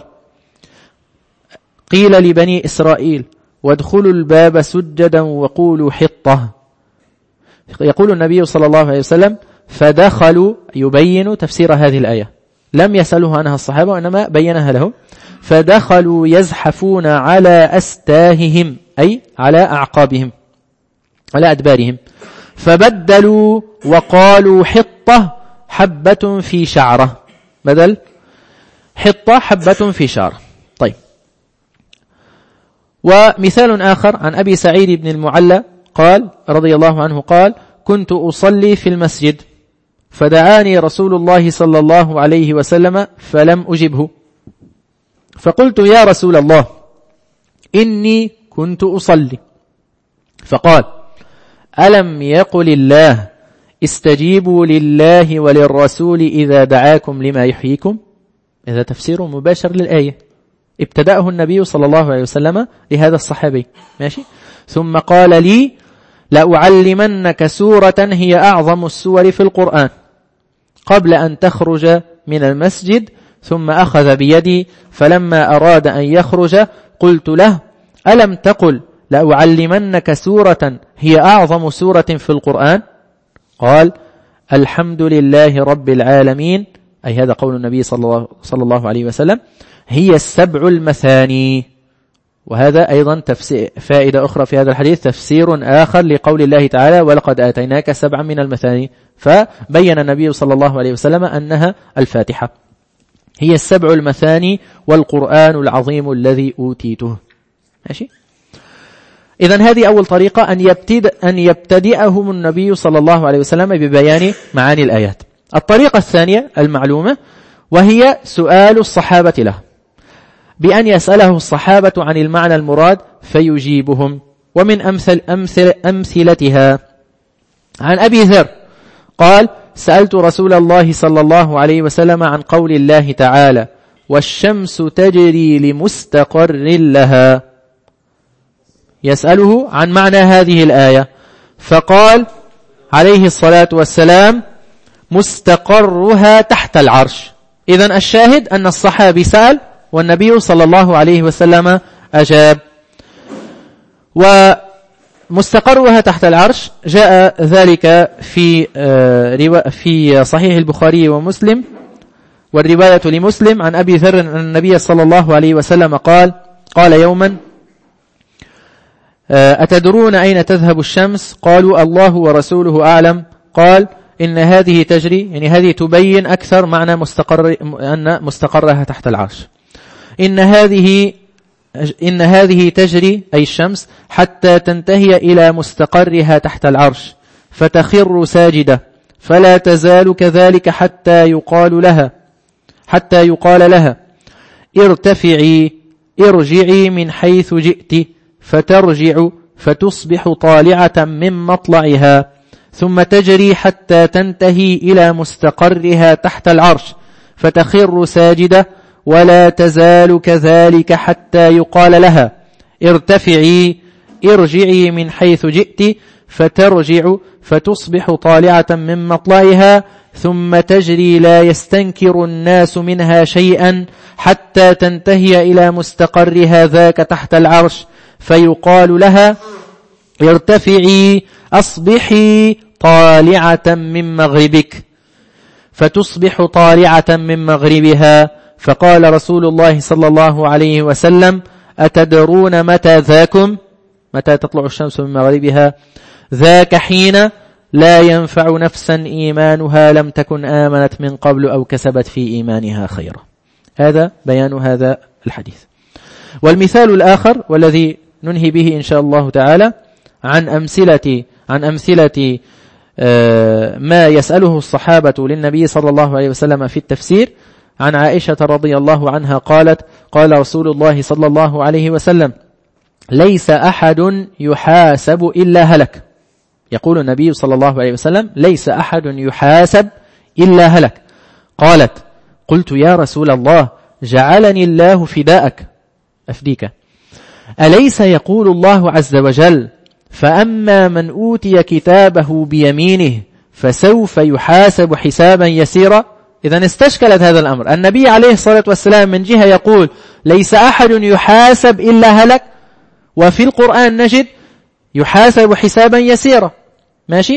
Speaker 1: قيل لبني إسرائيل وادخلوا الباب سجدا وقولوا حطة. يقول النبي صلى الله عليه وسلم: فدخلوا، يبين تفسير هذه الآية، لم يسأله عنها الصحابة وإنما بينها لهم. فدخلوا يزحفون على أستاههم أي على أعقابهم على أدبارهم، فبدلوا وقالوا حطة حبة في شعرة، بدل حطة حبة في شعرة. طيب، ومثال آخر عن أبي سعيد بن المعلى قال رضي الله عنه قال: كنت أصلي في المسجد فدعاني رسول الله صلى الله عليه وسلم فلم أجبه، فقلت: يا رسول الله إني كنت أصلي. فقال: ألم يقل الله استجيبوا لله وللرسول إذا دعاكم لما يحييكم؟ هذا تفسير مباشر للآية، ابتدأه النبي صلى الله عليه وسلم لهذا الصحابي. ماشي؟ ثم قال لي: لأعلمنك سورة هي أعظم السور في القرآن قبل أن تخرج من المسجد. ثم أخذ بيدي فلما أراد أن يخرج قلت له ألم تقل لأعلمنك سورة هي أعظم سورة في القرآن؟ قال الحمد لله رب العالمين، أي هذا قول النبي صلى الله عليه وسلم، هي السبع المثاني. وهذا أيضا فائدة أخرى في هذا الحديث، تفسير آخر لقول الله تعالى ولقد آتيناك سبعا من المثاني، فبين النبي صلى الله عليه وسلم أنها الفاتحة. هي السبع المثاني والقرآن العظيم الذي أوتيته. ماشي؟ إذن هذه أول طريقة، أن يبتدئهم النبي صلى الله عليه وسلم ببيان معاني الآيات. الطريقة الثانية المعلومة، وهي سؤال الصحابة له، بأن يسأله الصحابة عن المعنى المراد فيجيبهم. ومن أمثلتها عن أبي ذر قال سألت رسول الله صلى الله عليه وسلم عن قول الله تعالى والشمس تجري لمستقر لها، يسأله عن معنى هذه الآية، فقال عليه الصلاة والسلام مستقرها تحت العرش. إذن الشاهد أن الصحابي سأل والنبي صلى الله عليه وسلم أجاب. ومستقرها تحت العرش جاء ذلك في صحيح البخاري ومسلم، والرواية لمسلم عن أبي ذر أن النبي صلى الله عليه وسلم قال يوما أتدرون أين تذهب الشمس؟ قالوا الله ورسوله أعلم. قال إن هذه تجري، يعني هذه تبين أكثر معنى أن مستقرها تحت العرش. إن هذه تجري أي الشمس حتى تنتهي إلى مستقرها تحت العرش فتخر ساجدة، فلا تزال كذلك حتى يقال لها ارتفعي ارجعي من حيث جئت، فترجع فتصبح طالعة من مطلعها، ثم تجري حتى تنتهي إلى مستقرها تحت العرش فتخر ساجدة، ولا تزال كذلك حتى يقال لها ارتفعي ارجعي من حيث جئت، فترجع فتصبح طالعة من مطلعها، ثم تجري لا يستنكر الناس منها شيئا حتى تنتهي إلى مستقرها ذاك تحت العرش، فيقال لها ارتفعي أصبحي طالعة من مغربك، فتصبح طالعة من مغربها. فقال رسول الله صلى الله عليه وسلم أتدرون متى ذاكم؟ متى تطلع الشمس من مغربها؟ ذاك حين لا ينفع نفسا إيمانها لم تكن آمنت من قبل أو كسبت في إيمانها خيرا. هذا بيان هذا الحديث. والمثال الآخر والذي ننهي به إن شاء الله تعالى عن أمثلة ما يسأله الصحابة للنبي صلى الله عليه وسلم في التفسير، عن عائشة رضي الله عنها قالت قال رسول الله صلى الله عليه وسلم ليس أحد يحاسب إلا هلك. يقول النبي صلى الله عليه وسلم ليس أحد يحاسب إلا هلك. قالت قلت يا رسول الله جعلني الله فداءك أفديك، أليس يقول الله عز وجل فأما من أوتي كتابه بيمينه فسوف يحاسب حسابا يسيرا؟ إذن استشكلت هذا الأمر. النبي عليه الصلاة والسلام من جهة يقول ليس أحد يحاسب إلا هلك، وفي القرآن نجد يحاسب حسابا يسيرا. ماشي؟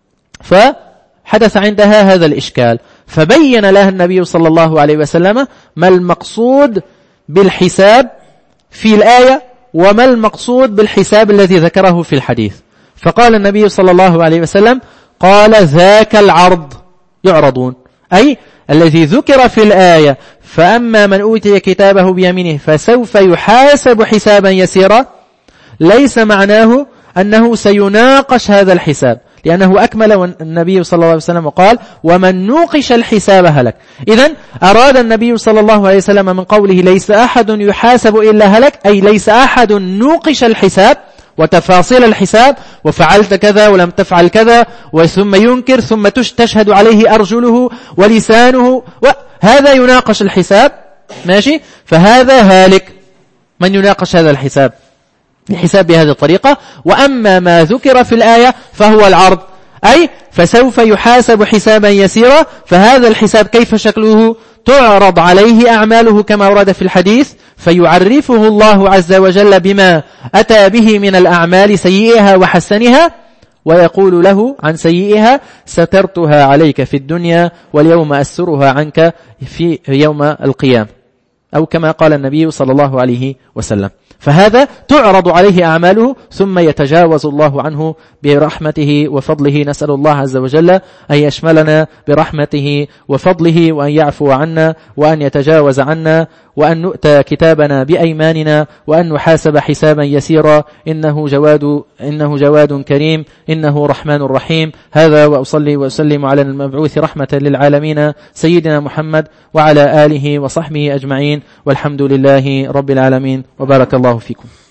Speaker 1: فحدث عندها هذا الإشكال، فبين لها النبي صلى الله عليه وسلم ما المقصود بالحساب في الآية وما المقصود بالحساب الذي ذكره في الحديث. فقال النبي صلى الله عليه وسلم قال ذاك العرض يعرضون، أي الذي ذكر في الآية فأما من أوتي كتابه بيمينه فسوف يحاسب حسابا يسيرا، ليس معناه أنه سيناقش هذا الحساب، لأنه أكمل النبي صلى الله عليه وسلم وقال ومن نوقش الحساب هلك. إذن أراد النبي صلى الله عليه وسلم من قوله ليس أحد يحاسب إلا هلك، أي ليس أحد نوقش الحساب وتفاصيل الحساب وفعلت كذا ولم تفعل كذا وثم ينكر ثم تشهد عليه أرجله ولسانه، وهذا يناقش الحساب. ماشي؟ فهذا هالك من يناقش هذا الحساب. الحساب بهذه الطريقة. وأما ما ذكر في الآية فهو العرض، أي فسوف يحاسب حسابا يسيرا. فهذا الحساب كيف شكله؟ تعرض عليه أعماله كما ورد في الحديث، فيعرفه الله عز وجل بما أتى به من الأعمال سيئها وحسنها، ويقول له عن سيئها: سترتها عليك في الدنيا واليوم أسترها عنك في يوم القيامة، أو كما قال النبي صلى الله عليه وسلم. فهذا تعرض عليه أعماله ثم يتجاوز الله عنه برحمته وفضله. نسأل الله عز وجل أن يشملنا برحمته وفضله، وأن يعفو عنا، وأن يتجاوز عنا، وأن نؤتى كتابنا بأيماننا، وأن نحاسب حسابا يسيرا. إنه جواد كريم، إنه رحمن رحيم. هذا وأصلي وأسلم على المبعوث رحمة للعالمين سيدنا محمد وعلى آله وصحبه أجمعين، والحمد لله رب العالمين، وبارك الله فيكم.